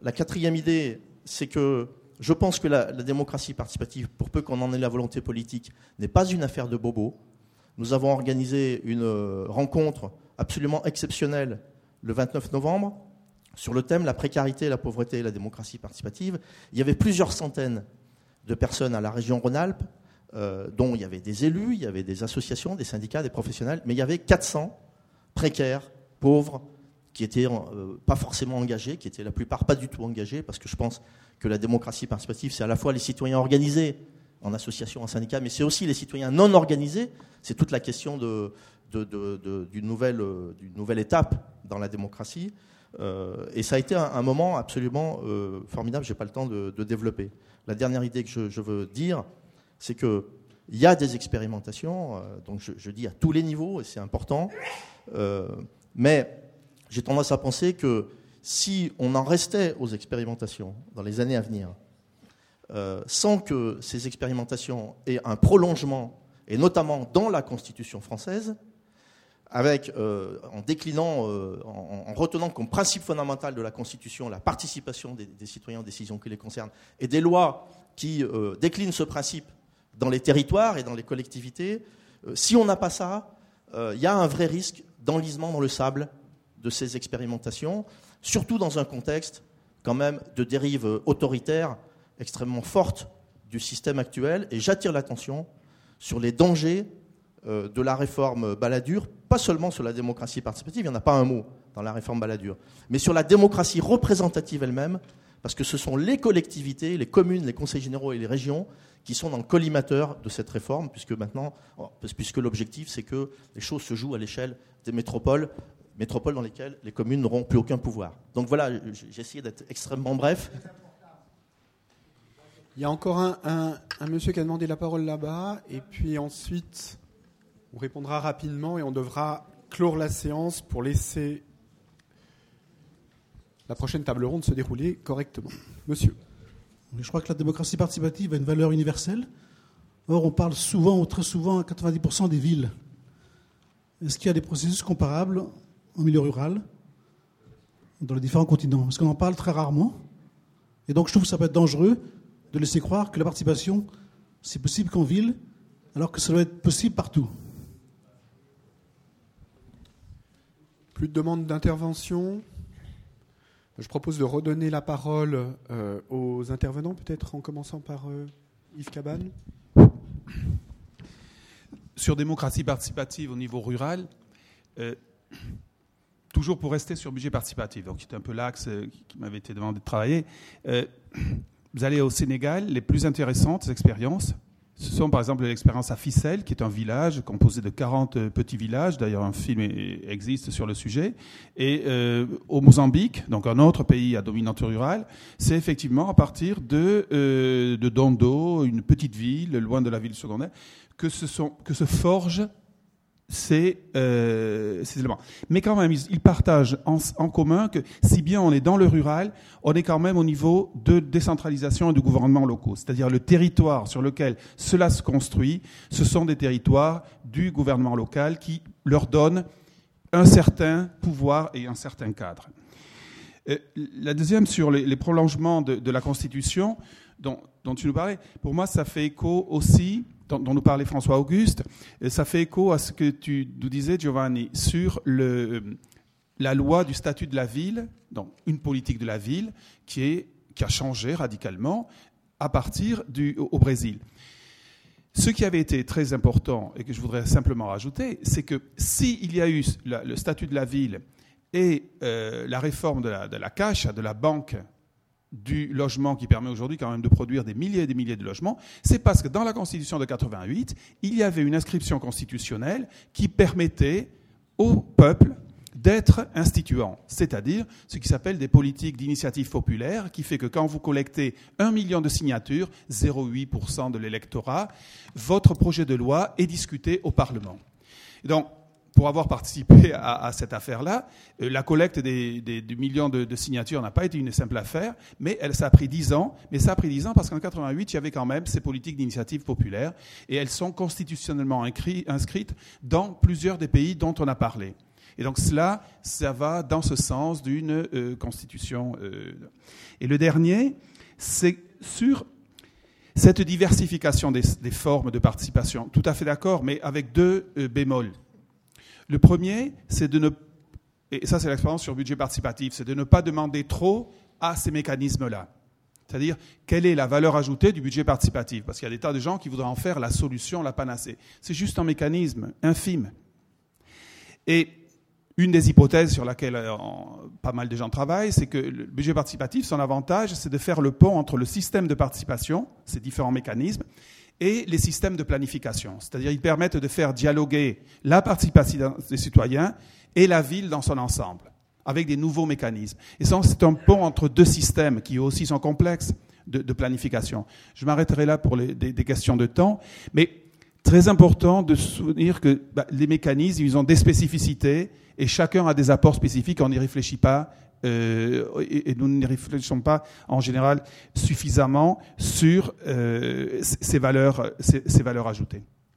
la quatrième idée, c'est que je pense que la, la démocratie participative, pour peu qu'on en ait la volonté politique, n'est pas une affaire de bobos. Nous avons organisé une rencontre absolument exceptionnelle le vingt-neuf novembre sur le thème « La précarité, la pauvreté et la démocratie participative ». Il y avait plusieurs centaines de personnes à la région Rhône-Alpes, euh, dont il y avait des élus, il y avait des associations, des syndicats, des professionnels, mais il y avait quatre cents précaires, pauvres, qui étaient euh, pas forcément engagés, qui étaient la plupart pas du tout engagés, parce que je pense que la démocratie participative, c'est à la fois les citoyens organisés en association, en syndicat, mais c'est aussi les citoyens non organisés. C'est toute la question de, de, de, de, d'une, nouvelle, d'une nouvelle étape dans la démocratie. Euh, et ça a été un, un moment absolument euh, formidable, je n'ai pas le temps de, de développer. La dernière idée que je, je veux dire, c'est qu'il y a des expérimentations, euh, donc je, je dis à tous les niveaux, et c'est important, euh, mais j'ai tendance à penser que si on en restait aux expérimentations dans les années à venir, euh, sans que ces expérimentations aient un prolongement, et notamment dans la Constitution française, avec, euh, en déclinant, euh, en, en retenant comme principe fondamental de la Constitution la participation des, des citoyens aux décisions qui les concernent, et des lois qui euh, déclinent ce principe dans les territoires et dans les collectivités, euh, si on n'a pas ça, il euh, y a un vrai risque d'enlisement dans le sable de ces expérimentations, surtout dans un contexte quand même de dérive autoritaire extrêmement forte du système actuel. Et j'attire l'attention sur les dangers euh, de la réforme Balladur, pas seulement sur la démocratie participative, il n'y en a pas un mot dans la réforme Balladur, mais sur la démocratie représentative elle-même, parce que ce sont les collectivités, les communes, les conseils généraux et les régions qui sont dans le collimateur de cette réforme, puisque maintenant, puisque l'objectif c'est que les choses se jouent à l'échelle des métropoles, métropoles dans lesquelles les communes n'auront plus aucun pouvoir. Donc voilà, j'ai essayé d'être extrêmement bref. Il y a encore un, un, un monsieur qui a demandé la parole là-bas, et puis ensuite, on répondra rapidement et on devra clore la séance pour laisser la prochaine table ronde se dérouler correctement. Monsieur. Je crois que la démocratie participative a une valeur universelle. Or, on parle souvent, ou très souvent, à quatre-vingt-dix pour cent des villes. Est-ce qu'il y a des processus comparables en milieu rural, dans les différents continents? Parce qu'on en parle très rarement. Et donc, je trouve que ça peut être dangereux de laisser croire que la participation, c'est possible qu'en ville, alors que ça doit être possible partout. Plus de demandes d'intervention. Je propose de redonner la parole euh, aux intervenants, peut-être en commençant par euh, Yves Cabane. Sur démocratie participative au niveau rural, euh, toujours pour rester sur budget participatif, donc c'est un peu l'axe qui m'avait été demandé de travailler. Euh, vous allez au Sénégal, les plus intéressantes expériences, ce sont par exemple l'expérience à Fissel, qui est un village composé de quarante petits villages, d'ailleurs un film existe sur le sujet, et euh, au Mozambique, donc un autre pays à dominante rurale, c'est effectivement à partir de, euh, de Dondo, une petite ville, loin de la ville secondaire, que se, sont, que se forgent ces, euh, ces éléments. Mais quand même, ils, ils partagent en, en commun que si bien on est dans le rural, on est quand même au niveau de décentralisation et de gouvernement locaux. C'est-à-dire le territoire sur lequel cela se construit, ce sont des territoires du gouvernement local qui leur donnent un certain pouvoir et un certain cadre. Euh, la deuxième, sur les, les prolongements de, de la Constitution, dont, dont tu nous parlais, pour moi, ça fait écho aussi, dont, dont nous parlait François Auguste, ça fait écho à ce que tu nous disais, Giovanni, sur le, la loi du statut de la ville, donc une politique de la ville qui, est, qui a changé radicalement à partir du, au, au Brésil. Ce qui avait été très important, et que je voudrais simplement rajouter, c'est que s'il y a eu la, le statut de la ville et euh, la réforme de la, de la Caixa, de la banque du logement qui permet aujourd'hui quand même de produire des milliers et des milliers de logements, c'est parce que dans la Constitution de quatre-vingt-huit, il y avait une inscription constitutionnelle qui permettait au peuple d'être instituant, c'est-à-dire ce qui s'appelle des politiques d'initiative populaire, qui fait que quand vous collectez un million de signatures, zéro virgule huit pour cent de l'électorat, votre projet de loi est discuté au Parlement. Et donc, pour avoir participé à, à cette affaire-là, euh, la collecte des, des, des millions de, de signatures n'a pas été une simple affaire, mais elle, ça a pris dix ans. Mais ça a pris dix ans parce qu'en quatre-vingt-huit, il y avait quand même ces politiques d'initiative populaire, et elles sont constitutionnellement inscrites dans plusieurs des pays dont on a parlé. Et donc cela, ça va dans ce sens d'une euh, constitution. Euh. Et le dernier, c'est sur cette diversification des, des formes de participation. Tout à fait d'accord, mais avec deux euh, bémols. Le premier, c'est de ne, et ça c'est l'expérience sur le budget participatif, c'est de ne pas demander trop à ces mécanismes-là. C'est-à-dire, quelle est la valeur ajoutée du budget participatif? Parce qu'il y a des tas de gens qui voudraient en faire la solution, la panacée. C'est juste un mécanisme infime. Et une des hypothèses sur laquelle euh, pas mal de gens travaillent, c'est que le budget participatif, son avantage, c'est de faire le pont entre le système de participation, ces différents mécanismes, et les systèmes de planification. C'est-à-dire, ils permettent de faire dialoguer la participation des citoyens et la ville dans son ensemble, avec des nouveaux mécanismes. Et ça, c'est un pont entre deux systèmes qui aussi sont complexes de, de planification. Je m'arrêterai là pour les, des, des questions de temps, mais très important de se souvenir que bah, les mécanismes, ils ont des spécificités et chacun a des apports spécifiques, on n'y réfléchit pas euh, et, et nous n'y réfléchissons pas en général suffisamment sur euh, ces, valeurs, ces, ces valeurs ajoutées.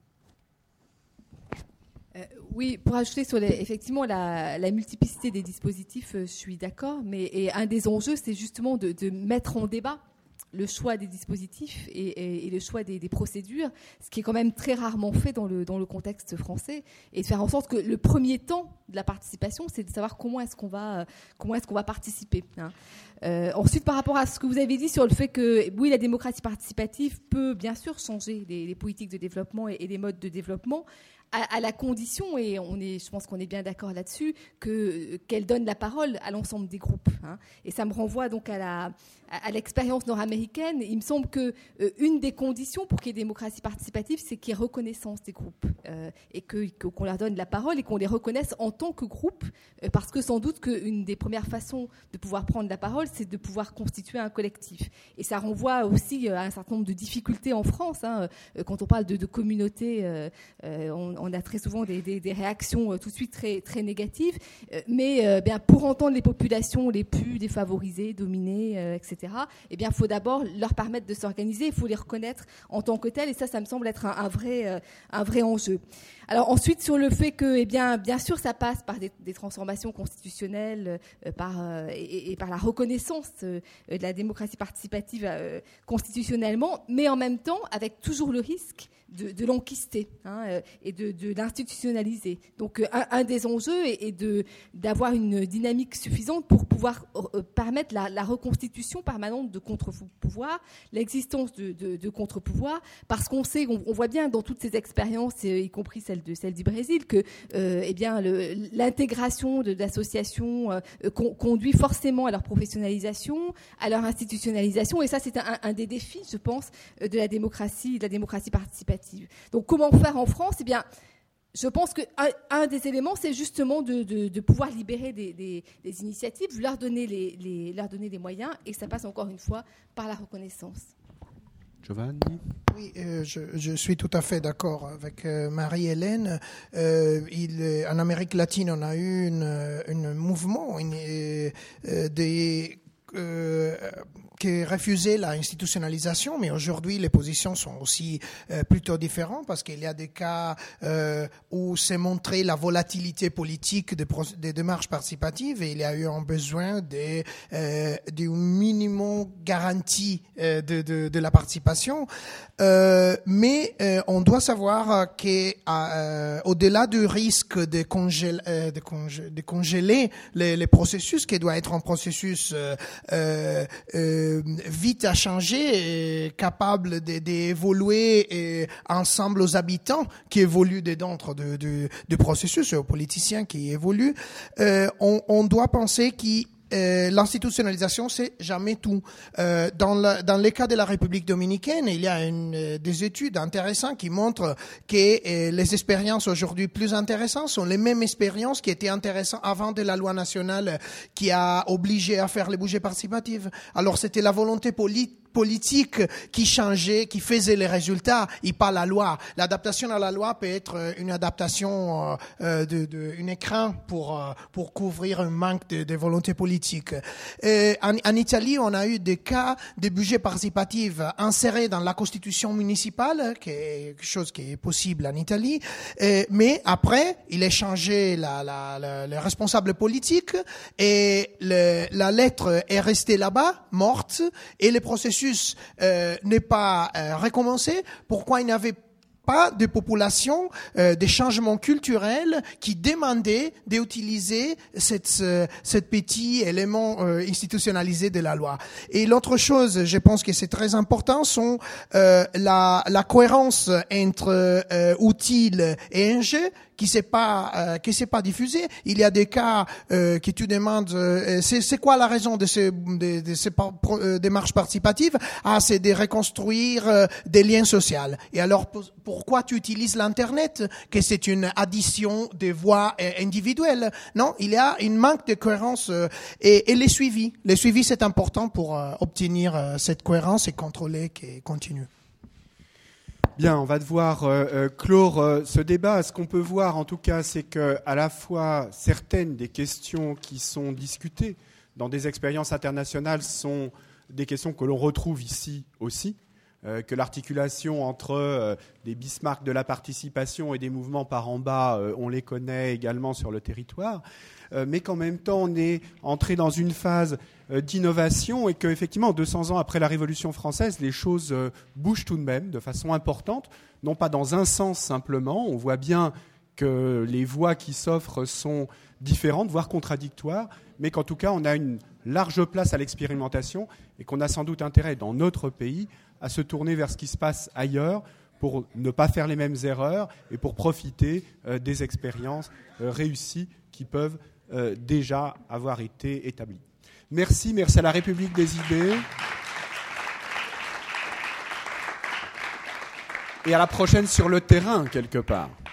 Oui, pour ajouter sur les, effectivement la, la multiplicité des dispositifs, euh, je suis d'accord, mais et un des enjeux, c'est justement de, de mettre en débat le choix des dispositifs et, et, et le choix des, des procédures, ce qui est quand même très rarement fait dans le, dans le contexte français, et de faire en sorte que le premier temps de la participation, c'est de savoir comment est-ce qu'on va, comment est-ce qu'on va participer. Hein. Euh, ensuite, par rapport à ce que vous avez dit sur le fait que, oui, la démocratie participative peut bien sûr changer les, les politiques de développement et, et les modes de développement, à, à la condition, et on est, je pense qu'on est bien d'accord là-dessus, que, qu'elle donne la parole à l'ensemble des groupes. Hein. Et ça me renvoie donc à, la, à, à l'expérience nord-américaine. Il me semble que euh, une des conditions pour qu'il y ait démocratie participative, c'est qu'il y ait reconnaissance des groupes euh, et que, que, qu'on leur donne la parole et qu'on les reconnaisse en tant que groupe, euh, parce que sans doute qu'une des premières façons de pouvoir prendre la parole, c'est de pouvoir constituer un collectif. Et ça renvoie aussi à un certain nombre de difficultés en France. Hein. Quand on parle de, de communautés, euh, on, on a très souvent des, des, des réactions euh, tout de suite très, très négatives. Euh, mais euh, bien, pour entendre les populations les plus défavorisées, dominées, euh, et cetera, eh bien, il faut d'abord leur permettre de s'organiser, il faut les reconnaître en tant que telles. Et ça, ça me semble être un, un, vrai, euh, un vrai enjeu. Alors ensuite, sur le fait que, eh bien, bien sûr, ça passe par des, des transformations constitutionnelles, euh, par, euh, et, et par la reconnaissance euh, de la démocratie participative euh, constitutionnellement, mais en même temps, avec toujours le risque de, de l'enquister hein, euh, et de, de l'institutionnaliser. Donc, euh, un, un des enjeux est, est de, d'avoir une dynamique suffisante pour pouvoir euh, permettre la, la reconstitution permanente de contre-pouvoirs, l'existence de, de, de contre-pouvoirs, parce qu'on sait, on, on voit bien dans toutes ces expériences, y compris celle de celle du Brésil, que euh, eh bien, le, l'intégration de, d'associations euh, con, conduit forcément à leur professionnalisation, à leur institutionnalisation, et ça c'est un, un des défis, je pense, de la démocratie, de la démocratie participative. Donc comment faire en France? Eh bien, je pense qu'un un des éléments, c'est justement de, de, de pouvoir libérer des, des, des initiatives, leur donner les, les, leur donner les moyens, et ça passe encore une fois par la reconnaissance. Giovanni? Oui, euh, je, je suis tout à fait d'accord avec euh, Marie-Hélène. Euh, il, en Amérique latine, on a eu un mouvement une, euh, des... Euh, qui refusait la institutionnalisation, mais aujourd'hui les positions sont aussi euh, plutôt différentes parce qu'il y a des cas euh, où s'est montré la volatilité politique des, pro- des démarches participatives et il y a eu un besoin de, euh, d'une minimum garantie euh, de, de, de la participation. Euh, mais euh, on doit savoir que euh, au-delà du risque de, congél- euh, de, congé- de congeler les, les processus, qui doit être un processus euh, euh, euh, vite à changer, et capable de, d'évoluer et ensemble aux habitants qui évoluent dedans de, de, de processus, aux politiciens qui évoluent, euh, on, on doit penser qu'il Euh, l'institutionnalisation, c'est jamais tout. Euh, dans, la, dans le cas de la République dominicaine, il y a une, euh, des études intéressantes qui montrent que euh, les expériences aujourd'hui plus intéressantes sont les mêmes expériences qui étaient intéressantes avant de la loi nationale qui a obligé à faire les budgets participatifs. Alors, c'était la volonté politique politique qui changeait, qui faisait les résultats, et pas la loi. L'adaptation à la loi peut être une adaptation euh, de, de un écran pour euh, pour couvrir un manque de, de volonté politique. Et en, en Italie, on a eu des cas de budget participatif insérés dans la constitution municipale, qui est quelque chose qui est possible en Italie. Et, mais après, il a changé la, la, la, le responsable politique et le, la lettre est restée là-bas, morte, et le processus euh, n'est pas euh, recommencé. Pourquoi il n'avait pas de population, euh, des changements culturels qui demandaient d'utiliser cette, euh, cette petit élément euh, institutionnalisé de la loi. Et l'autre chose, je pense que c'est très important, sont euh, la, la cohérence entre euh, utile et enjeu qui s'est pas euh, qui s'est pas diffusé. Il y a des cas euh, que tu demandes euh, c'est c'est quoi la raison de ces de, de ces par, pro, euh, démarches participatives? Ah, c'est de reconstruire euh, des liens sociaux. Et alors pour, pourquoi tu utilises l'internet? Que c'est une addition des voix euh, individuelles? Non, il y a une manque de cohérence euh, et, et les suivis. Les suivis c'est important pour euh, obtenir euh, cette cohérence et contrôler qu'elle continue. Bien, on va devoir euh, euh, clore euh, ce débat. Ce qu'on peut voir, en tout cas, c'est que à la fois certaines des questions qui sont discutées dans des expériences internationales sont des questions que l'on retrouve ici aussi, euh, que l'articulation entre euh, des Bismarck de la participation et des mouvements par en bas, euh, on les connaît également sur le territoire, euh, mais qu'en même temps, on est entré dans une phase d'innovation et qu'effectivement, deux cents ans après la Révolution française, les choses bougent tout de même de façon importante, non pas dans un sens simplement, on voit bien que les voies qui s'offrent sont différentes, voire contradictoires, mais qu'en tout cas, on a une large place à l'expérimentation et qu'on a sans doute intérêt dans notre pays à se tourner vers ce qui se passe ailleurs pour ne pas faire les mêmes erreurs et pour profiter euh, des expériences euh, réussies qui peuvent euh, déjà avoir été établies. Merci, merci à la République des idées. Et à la prochaine sur le terrain, quelque part.